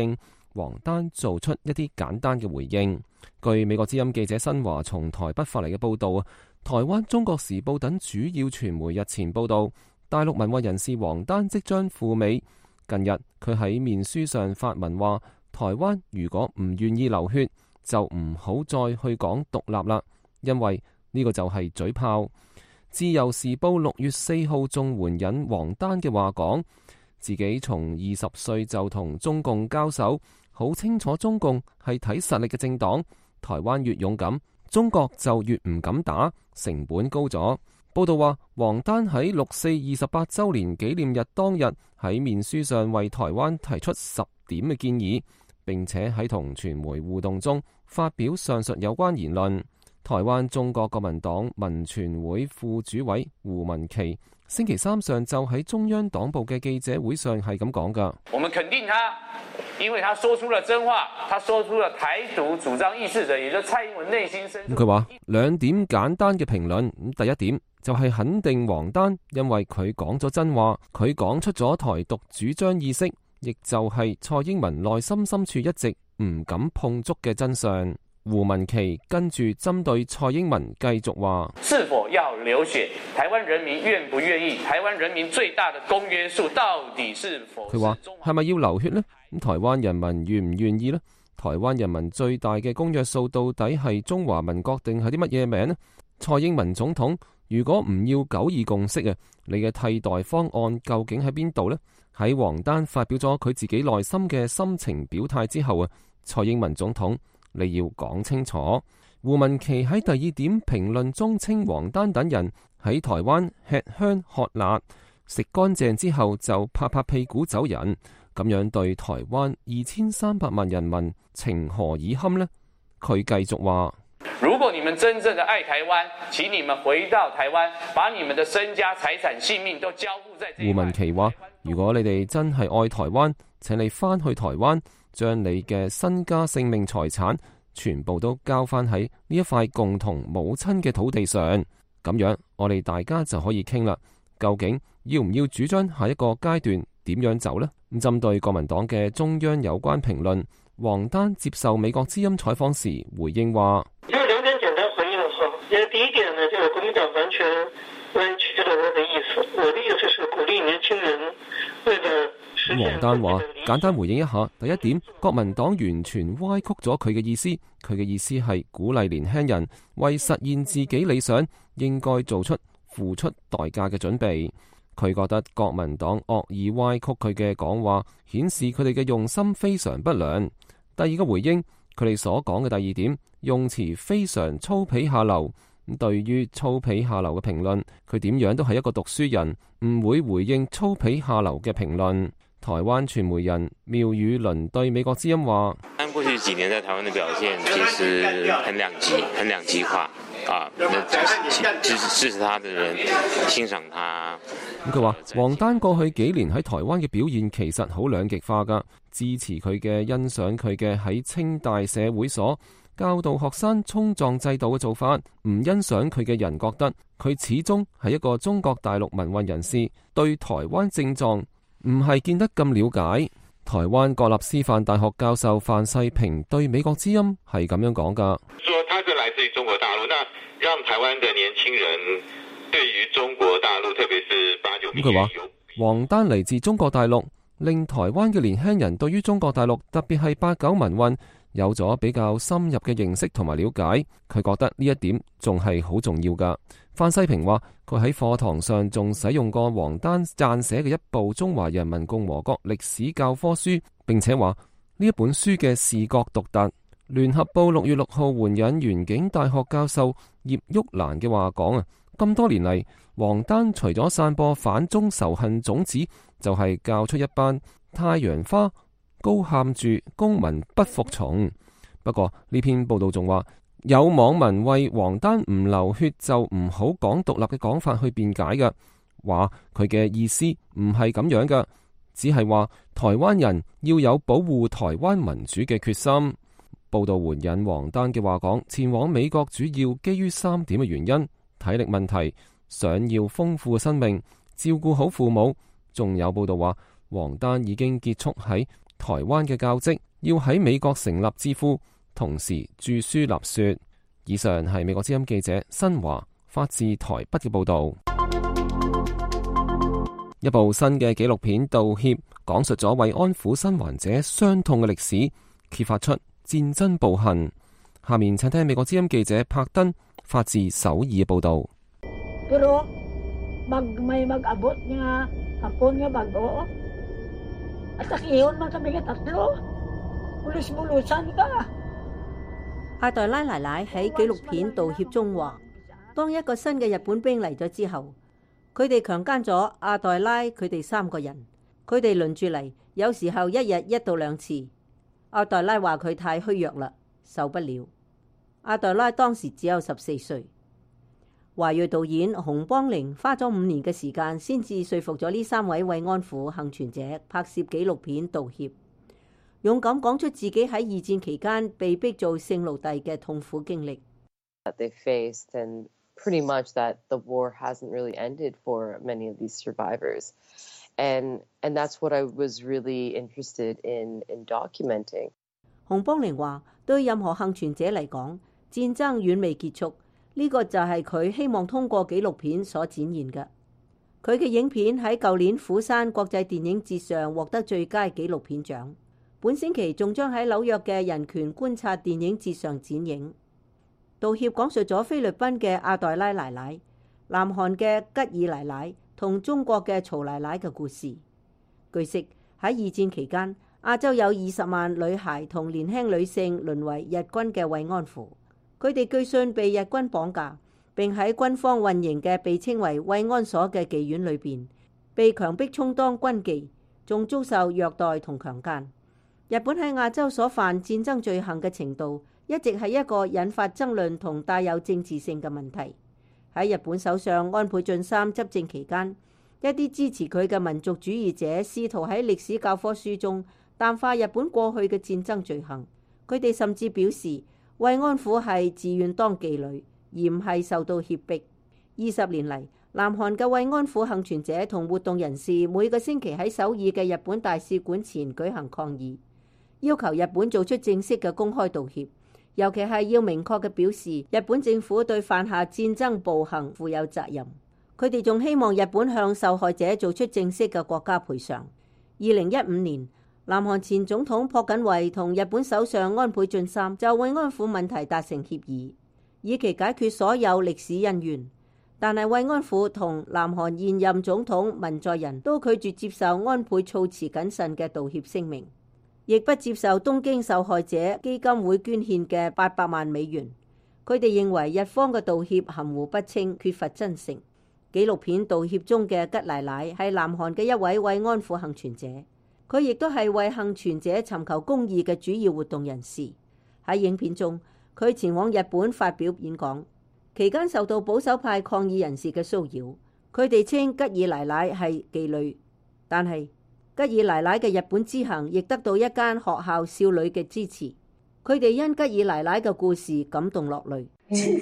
王丹做出一啲簡單嘅回應。據美國之音記者新華從台北發嚟嘅報道啊，台灣中國時報等主要傳媒日前報道，大陸民運人士王丹即將赴美。近日佢喺面書上發文話，台灣如果唔願意流血，就唔好再去講獨立啦，因為呢個就係嘴炮。自由時報六月四號仲援引王丹嘅話講，自己從二十歲就同中共交手，好清楚中共係睇實力嘅政黨，台灣越勇敢，中國就越唔敢打，成本高咗。報道話，王丹喺六四二十八週年紀念日當日喺面書上為台灣提出十點嘅建議，並且喺同傳媒互動中發表上述有關言論。台灣中國國民黨民傳會副主委胡文琪星期三上晝喺中央黨部嘅記者會上係咁講㗎。 我們肯定他，因為他說出了真話，他說出了台獨主張意識者，也就是蔡英文內心深處。 佢話兩點簡單嘅評論，第一點就係肯定王丹，因為佢講咗真話，佢講出咗台獨主張意識，亦就係蔡英文內心深處一直唔敢碰觸嘅真相。胡文琪跟住針對蔡英文繼續話： 是否要流血？台灣人民願不願意？台灣人民最大的公約數到底是否？ 佢話係咪要流血呢？咁台灣人民願唔願意呢？台灣人民最大嘅公約數到底係中華民國定係啲乜嘢名呢？蔡英文總統如果唔要九二共識啊，你嘅替代方案究竟喺邊度呢？喺王丹發表咗佢自己內心嘅心情表態之後啊，蔡英文總統，你要講清楚。胡文琪喺第二點評論中稱王丹等人喺台灣吃香喝辣，食乾淨之後就拍拍屁股走人，咁樣對台灣二千三百萬人民情何以堪呢？佢繼續話： 如果你們真正的愛台灣，請你們回到台灣，把你們的身家財產性命都交付在這。 胡文琪話：如果你哋真係愛台灣，請你翻去台灣，將你嘅身家性命財產全部都交翻喺呢一塊共同母親嘅土地上，咁樣我哋大家就可以傾啦。究竟要唔要主張下一個階段點樣走呢？咁針對國民黨嘅中央有關評論，王丹接受美國之音採訪時回應話： 有兩點簡單回應哈。第一點呢，就係國民黨完全歪曲了我的意思。我的意思是鼓勵年輕人為了。 王丹話：簡單回應一下，第一點，國民黨完全歪曲咗佢嘅意思。佢嘅意思係鼓勵年輕人為實現自己理想，應該做出付出代價嘅準備。佢覺得國民黨惡意歪曲佢嘅講話，顯示佢哋嘅用心非常不良。第二個回應，佢哋所講嘅第二點，用詞非常粗鄙下流。對於粗鄙下流嘅評論，佢點樣都係一個讀書人，唔會回應粗鄙下流嘅評論。台灣傳媒人妙宇倫對美國之音話： 但過去幾年在台灣的表現其實很兩極，很兩極化啊！支持支持他的人欣賞他。 咁佢話，王丹過去幾年喺台灣嘅表現其實好兩極化噶，支持佢嘅、欣賞佢嘅喺清大社會所教導學生衝撞制度嘅做法，唔欣賞佢嘅人覺得佢始終係一個中國大陸民運人士，對台灣症狀唔係見得咁了解。台灣國立師範大學教授范世平對美國之音係咁樣講噶： 說他是來自於中國大陸，那讓台灣的年輕人對於中國大陸，特別是八九民運。咁佢話， 王丹嚟自中國大陸，令台灣嘅年輕人對於中國大陸，特別係八九民運有咗比較深入嘅認識同埋了解。佢覺得呢一點仲係好重要噶。范世平話：佢喺課堂上仲使用過王丹撰寫嘅一部《中華人民共和國歷史教科書》，並且話呢一本書嘅視覺獨特。聯合報六月六號援引元景大學教授葉旭蘭嘅話講啊，咁多年嚟，王丹除咗散播反中仇恨種子，就係、是、教出一班太陽花高喊住公民不服從。不過呢篇報道仲話，有網民為王丹唔流血就唔好講獨立嘅講法去辯解嘅，話佢嘅意思唔係咁樣嘅，只係話台灣人要有保護台灣民主嘅決心。報道援引王丹嘅話講，前往美國主要基於三點嘅原因：體力問題、想要豐富嘅生命、照顧好父母。仲有報道話，王丹已經結束喺台灣嘅教職， 要喺美國成立智庫，同時著書立說。以上係美國之音記者新華發自台北嘅報導。一部新嘅紀錄片《道歉》講述咗慰安婦生還者傷痛嘅歷史，揭發出戰爭暴行。下面請聽美國之音記者柏登發自首爾嘅報導。 阿黛拉奶奶喺紀錄片《道歉》中話，當一個新嘅日本兵嚟咗之後，佢哋強姦咗阿黛拉佢哋三個人，佢哋輪住嚟，有時候一日一到兩次。阿黛拉話佢太虛弱啦，受不了。阿黛拉當時只有十四歲。華裔導演洪邦玲花咗五年嘅時間，先至說服咗呢三位慰安婦幸存者拍攝紀錄片《道歉》，勇敢講出自己喺二戰期間被逼做性奴隸嘅痛苦經歷。 They faced and pretty much that the war hasn't really ended for many of these survivors, and and that's what I was really interested in in documenting. 洪邦玲話：對任何幸存者嚟講，戰爭遠未結束，呢個就係佢希望通過紀錄片所展現嘅。佢嘅影片喺舊年釜山國際電影節上獲得最佳紀錄片獎。本星期仲將喺紐約嘅人權觀察電影節上展映。道歉講述咗菲律賓嘅阿黛拉奶奶、南韓嘅吉爾奶奶同中國嘅曹奶奶嘅故事。據悉喺二戰期間，亞洲有二十萬女孩同年輕女性淪為日軍嘅慰安婦，佢哋據信被日軍綁架，並喺軍方運營嘅被稱為慰安所嘅妓院裏邊被強迫充當軍妓，仲遭受虐待同強姦。日本喺亞洲所犯戰爭罪行嘅程度，一直係一個引發爭論同帶有政治性嘅問題。喺日本首相安倍晉三執政期間，一啲支持佢嘅民族主義者試圖喺歷史教科書中淡化日本過去嘅戰爭罪行。佢哋甚至表示，慰安婦係自願當妓女，而唔係受到脅迫。二十年嚟，南韓嘅慰安婦幸存者同活動人士每個星期喺首爾嘅日本大使館前舉行抗議，要求日本做出正式嘅公開道歉，尤其係要明確嘅表示日本政府對犯下戰爭暴行負有責任。佢哋仲希望日本向受害者做出正式嘅國家賠償。二零一五年，南韓前總統朴槿惠同日本首相安倍晉三就慰安婦問題達成協議，以期解決所有歷史恩怨。但係慰安婦同南韓現任總統文在寅都拒絕接受安倍措辭謹慎嘅道歉聲明，亦不接受東京受害者基金會捐獻嘅八百萬美元。佢哋認為日方嘅道歉含糊不清，缺乏真誠。紀錄片《道歉》中嘅吉奶奶係南韓嘅一位慰安婦幸存者，佢亦都係為幸存者尋求公義嘅主要活動人士。喺影片中，佢前往日本發表演講，期間受到保守派抗議人士嘅騷擾。佢哋稱吉爾奶奶係妓女，但係吉爾奶奶嘅日本之行亦得到一間學校少女嘅支持。佢哋因吉爾奶奶嘅故事感動落淚。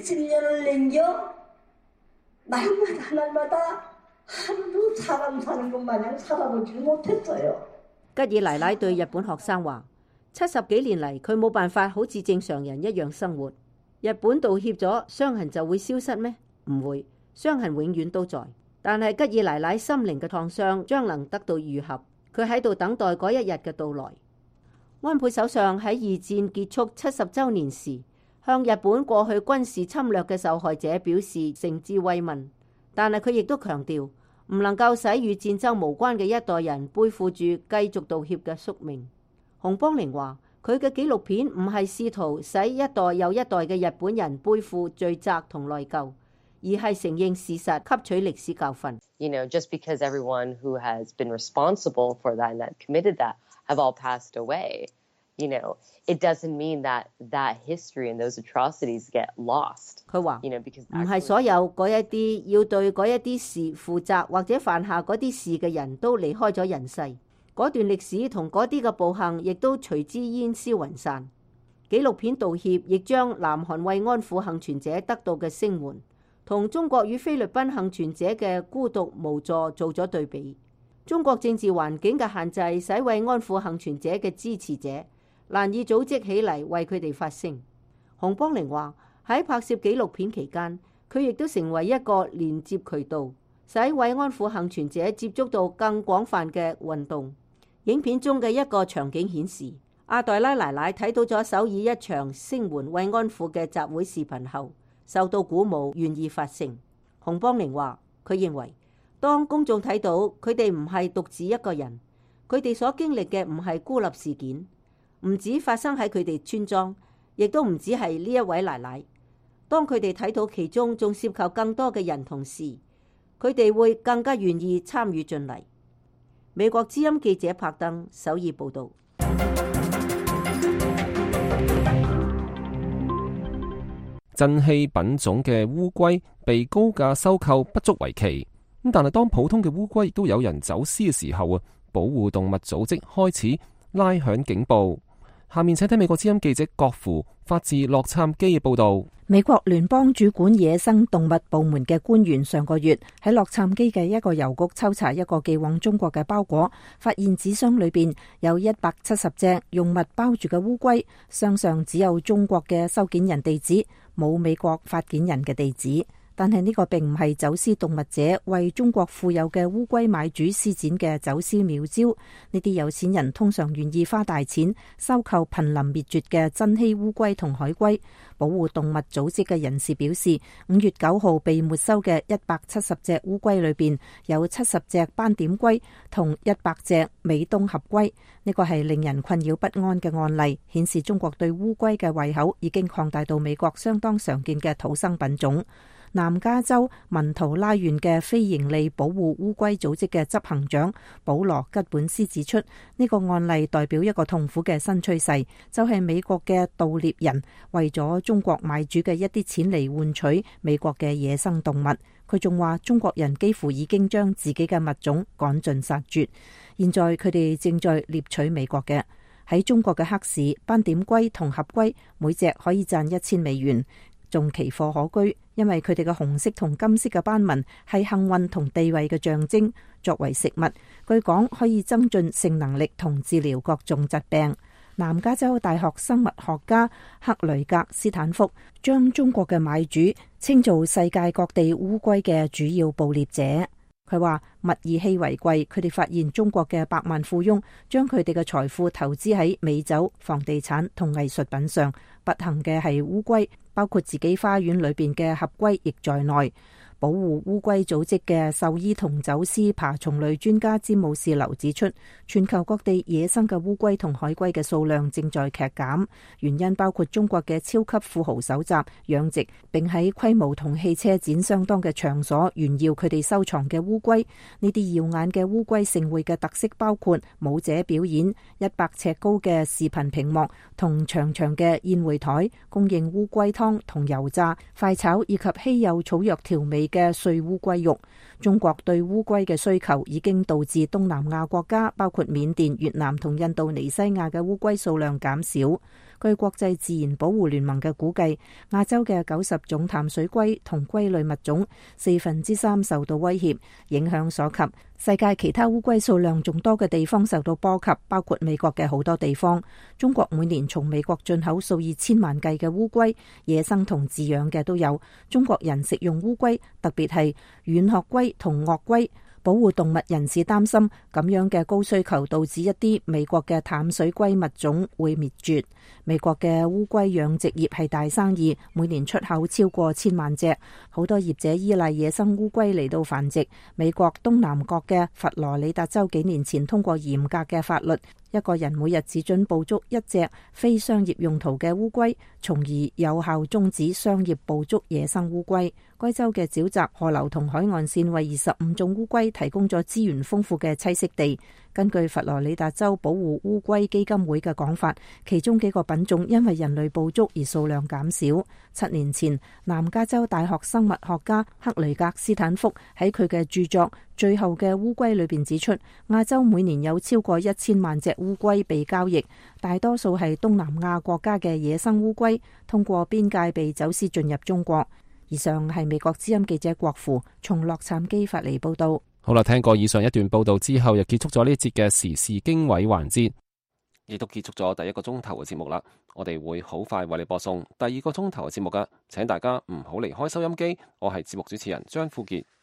吉爾奶奶對日本學生話：七十幾年嚟，佢冇辦法好似正常人一樣生活。日本道歉咗，傷痕就會消失咩？唔會，傷痕永遠都在。但係吉爾奶奶心靈嘅創傷將能得到愈合。佢喺度等待嗰一日嘅到來。安倍首相喺二戰結束七十週年時，向日本過去軍事侵略嘅受害者表示誠摯慰問，但係佢亦都強調唔能夠使與戰爭無關嘅一代人背負住繼續道歉嘅宿命。洪邦玲話：佢嘅紀錄片唔係試圖使一代又一代嘅日本人背負罪責同內疚，而係承認事實，吸取歷史教訓。 You know, just because everyone who has been responsible for that and that committed that have all passed away, you know, it doesn't mean that that history and those atrocities get lost. 佢話： You know, because 唔係所有嗰一啲要對嗰一啲事負責或者犯下嗰啲事嘅人都離開咗人世，嗰段歷史同嗰啲嘅暴行亦都隨之煙消雲散。紀錄片道歉亦將南韓慰安婦幸存者得到嘅聲援同中國與菲律賓幸存者嘅孤獨無助做咗對比。中國政治環境嘅限制使慰安婦幸存者嘅支持者難以組織起嚟為佢哋發聲。洪邦寧話喺拍攝紀錄片期間，佢亦都成為一個連接渠道，使慰安婦幸存者接觸到更廣泛嘅運動。影片中嘅一個場景顯示，阿黛拉奶奶睇到咗首爾一場聲援慰安婦嘅集會視頻後，受到鼓舞，願意發聲。洪邦寧話，佢認為當公眾睇到佢哋唔係獨自一個人，佢哋所經歷嘅唔係孤立事件，唔止發生喺佢哋村莊，亦都唔止係呢一位奶奶。當佢哋睇到其中仲涉及更多嘅人同事，佢哋會更加願意參與進嚟。美國之音記者柏登首爾報道。 珍稀品種嘅烏龜被高價收購不足為奇，咁但係當普通嘅烏龜亦都有人走私嘅時候啊，保護動物組織開始拉響警報。下面請睇美國之音記者郭芙發自洛杉磯嘅報道。 美國聯邦主管野生動物部門嘅官員上個月喺洛杉磯嘅一個郵局抽查一個寄往中國嘅包裹，發現紙箱裏邊有一百七十隻用物包住嘅烏龜，箱上只有中國嘅收件人地址，冇美國發件人嘅地址。但係呢個並唔係走私動物者為中國富有嘅烏龜買主施展嘅走私妙招。呢啲有錢人通常願意花大錢收購瀕臨滅絕嘅珍稀烏龜同海龜。保護動物組織嘅人士表示，五月九號被沒收嘅一百七十隻烏龜裏邊有七十隻斑點龜同一百隻美東合龜。呢個係令人困擾不安嘅案例，顯示中國對烏龜嘅胃口已經擴大到美國相當常見嘅土生品種。南加州文圖拉縣嘅非營利保護烏龜組織嘅執行長保羅吉本斯指出，呢個案例代表一個痛苦嘅新趨勢，就係美國嘅盜獵人為咗中國買主嘅一啲錢嚟換取美國嘅野生動物。佢仲話，中國人幾乎已經將自己嘅物種趕盡殺絕，現在佢哋正在獵取美國嘅。喺中國嘅黑市，斑點龜同合龜每隻可以賺一千美元，仲奇貨可居，因為佢哋嘅紅色同金色嘅斑紋係幸運同地位嘅象徵。作為食物，據講可以增進性能力同治療各種疾病。南加州大學生物學家克雷格斯坦福將中國嘅買主稱做世界各地烏龜嘅主要捕獵者。佢話物以稀為貴，佢哋發現中國嘅百萬富翁將佢哋嘅財富投資喺美酒、房地產同藝術品上。不幸嘅係烏龜，包括自己花園裏邊嘅合龜亦在內。保護烏龜組織嘅獸醫同走私爬蟲類專家詹姆士劉指出，全球各地野生嘅烏龜同海龜嘅數量正在劇減，原因包括中國嘅超級富豪搜集、養殖，並喺規模同汽車展相當嘅場所炫耀佢哋收藏嘅烏龜。呢啲耀眼嘅烏龜盛會嘅特色包括舞者表演、一百尺高嘅視頻屏幕同長長嘅宴會台，供應烏龜湯同油炸、快炒以及稀有草藥調味嘅碎烏龜肉。中國對烏龜嘅需求已經導致東南亞國家包括緬甸、越南同印度尼西亞嘅烏龜數量減少。據國際自然保護聯盟嘅估計，亞洲嘅九十種淡水龜同龜類物種四分之三受到威脅，影響所及。世界其他烏龜數量仲多嘅地方受到波及，包括美國嘅好多地方。中國每年從美國進口數以千萬計嘅烏龜，野生同飼養嘅都有。中國人食用烏龜，特別係軟殼龜同鱷龜。保護動物人士擔心咁樣嘅高需求導致一啲美國嘅淡水龜物種會滅絕。美國嘅烏龜養殖業係大生意，每年出口超過千萬隻，好多業者依賴野生烏龜嚟到繁殖。美國東南角嘅佛羅里達州幾年前通過嚴格嘅法律，一個人每日只准捕捉一隻非商業用途嘅烏龜，從而有效終止商業捕捉野生烏龜。該州嘅沼澤、河流同海岸線為二十五種烏龜提供咗資源豐富嘅棲息地。根據佛羅里達州保護烏龜基金會嘅講法，其中幾個品種因為人類捕捉而數量減少。七年前，南加州大學生物學家克雷格斯坦福喺佢嘅著作《最後嘅烏龜》裏邊指出，亞洲每年有超過一千萬隻烏龜被交易，大多數係東南亞國家嘅野生烏龜，通過邊界被走私進入中國。以上係美國之音記者郭芙從洛杉磯發嚟報道。 好啦，聽過以上一段報道之後，又結束咗呢一節嘅時事經緯環節。 亦都結束咗第一個鐘頭嘅節目啦。我哋會好快為你播送第二個鐘頭嘅節目噶，請大家唔好離開收音機。我係節目主持人張富傑。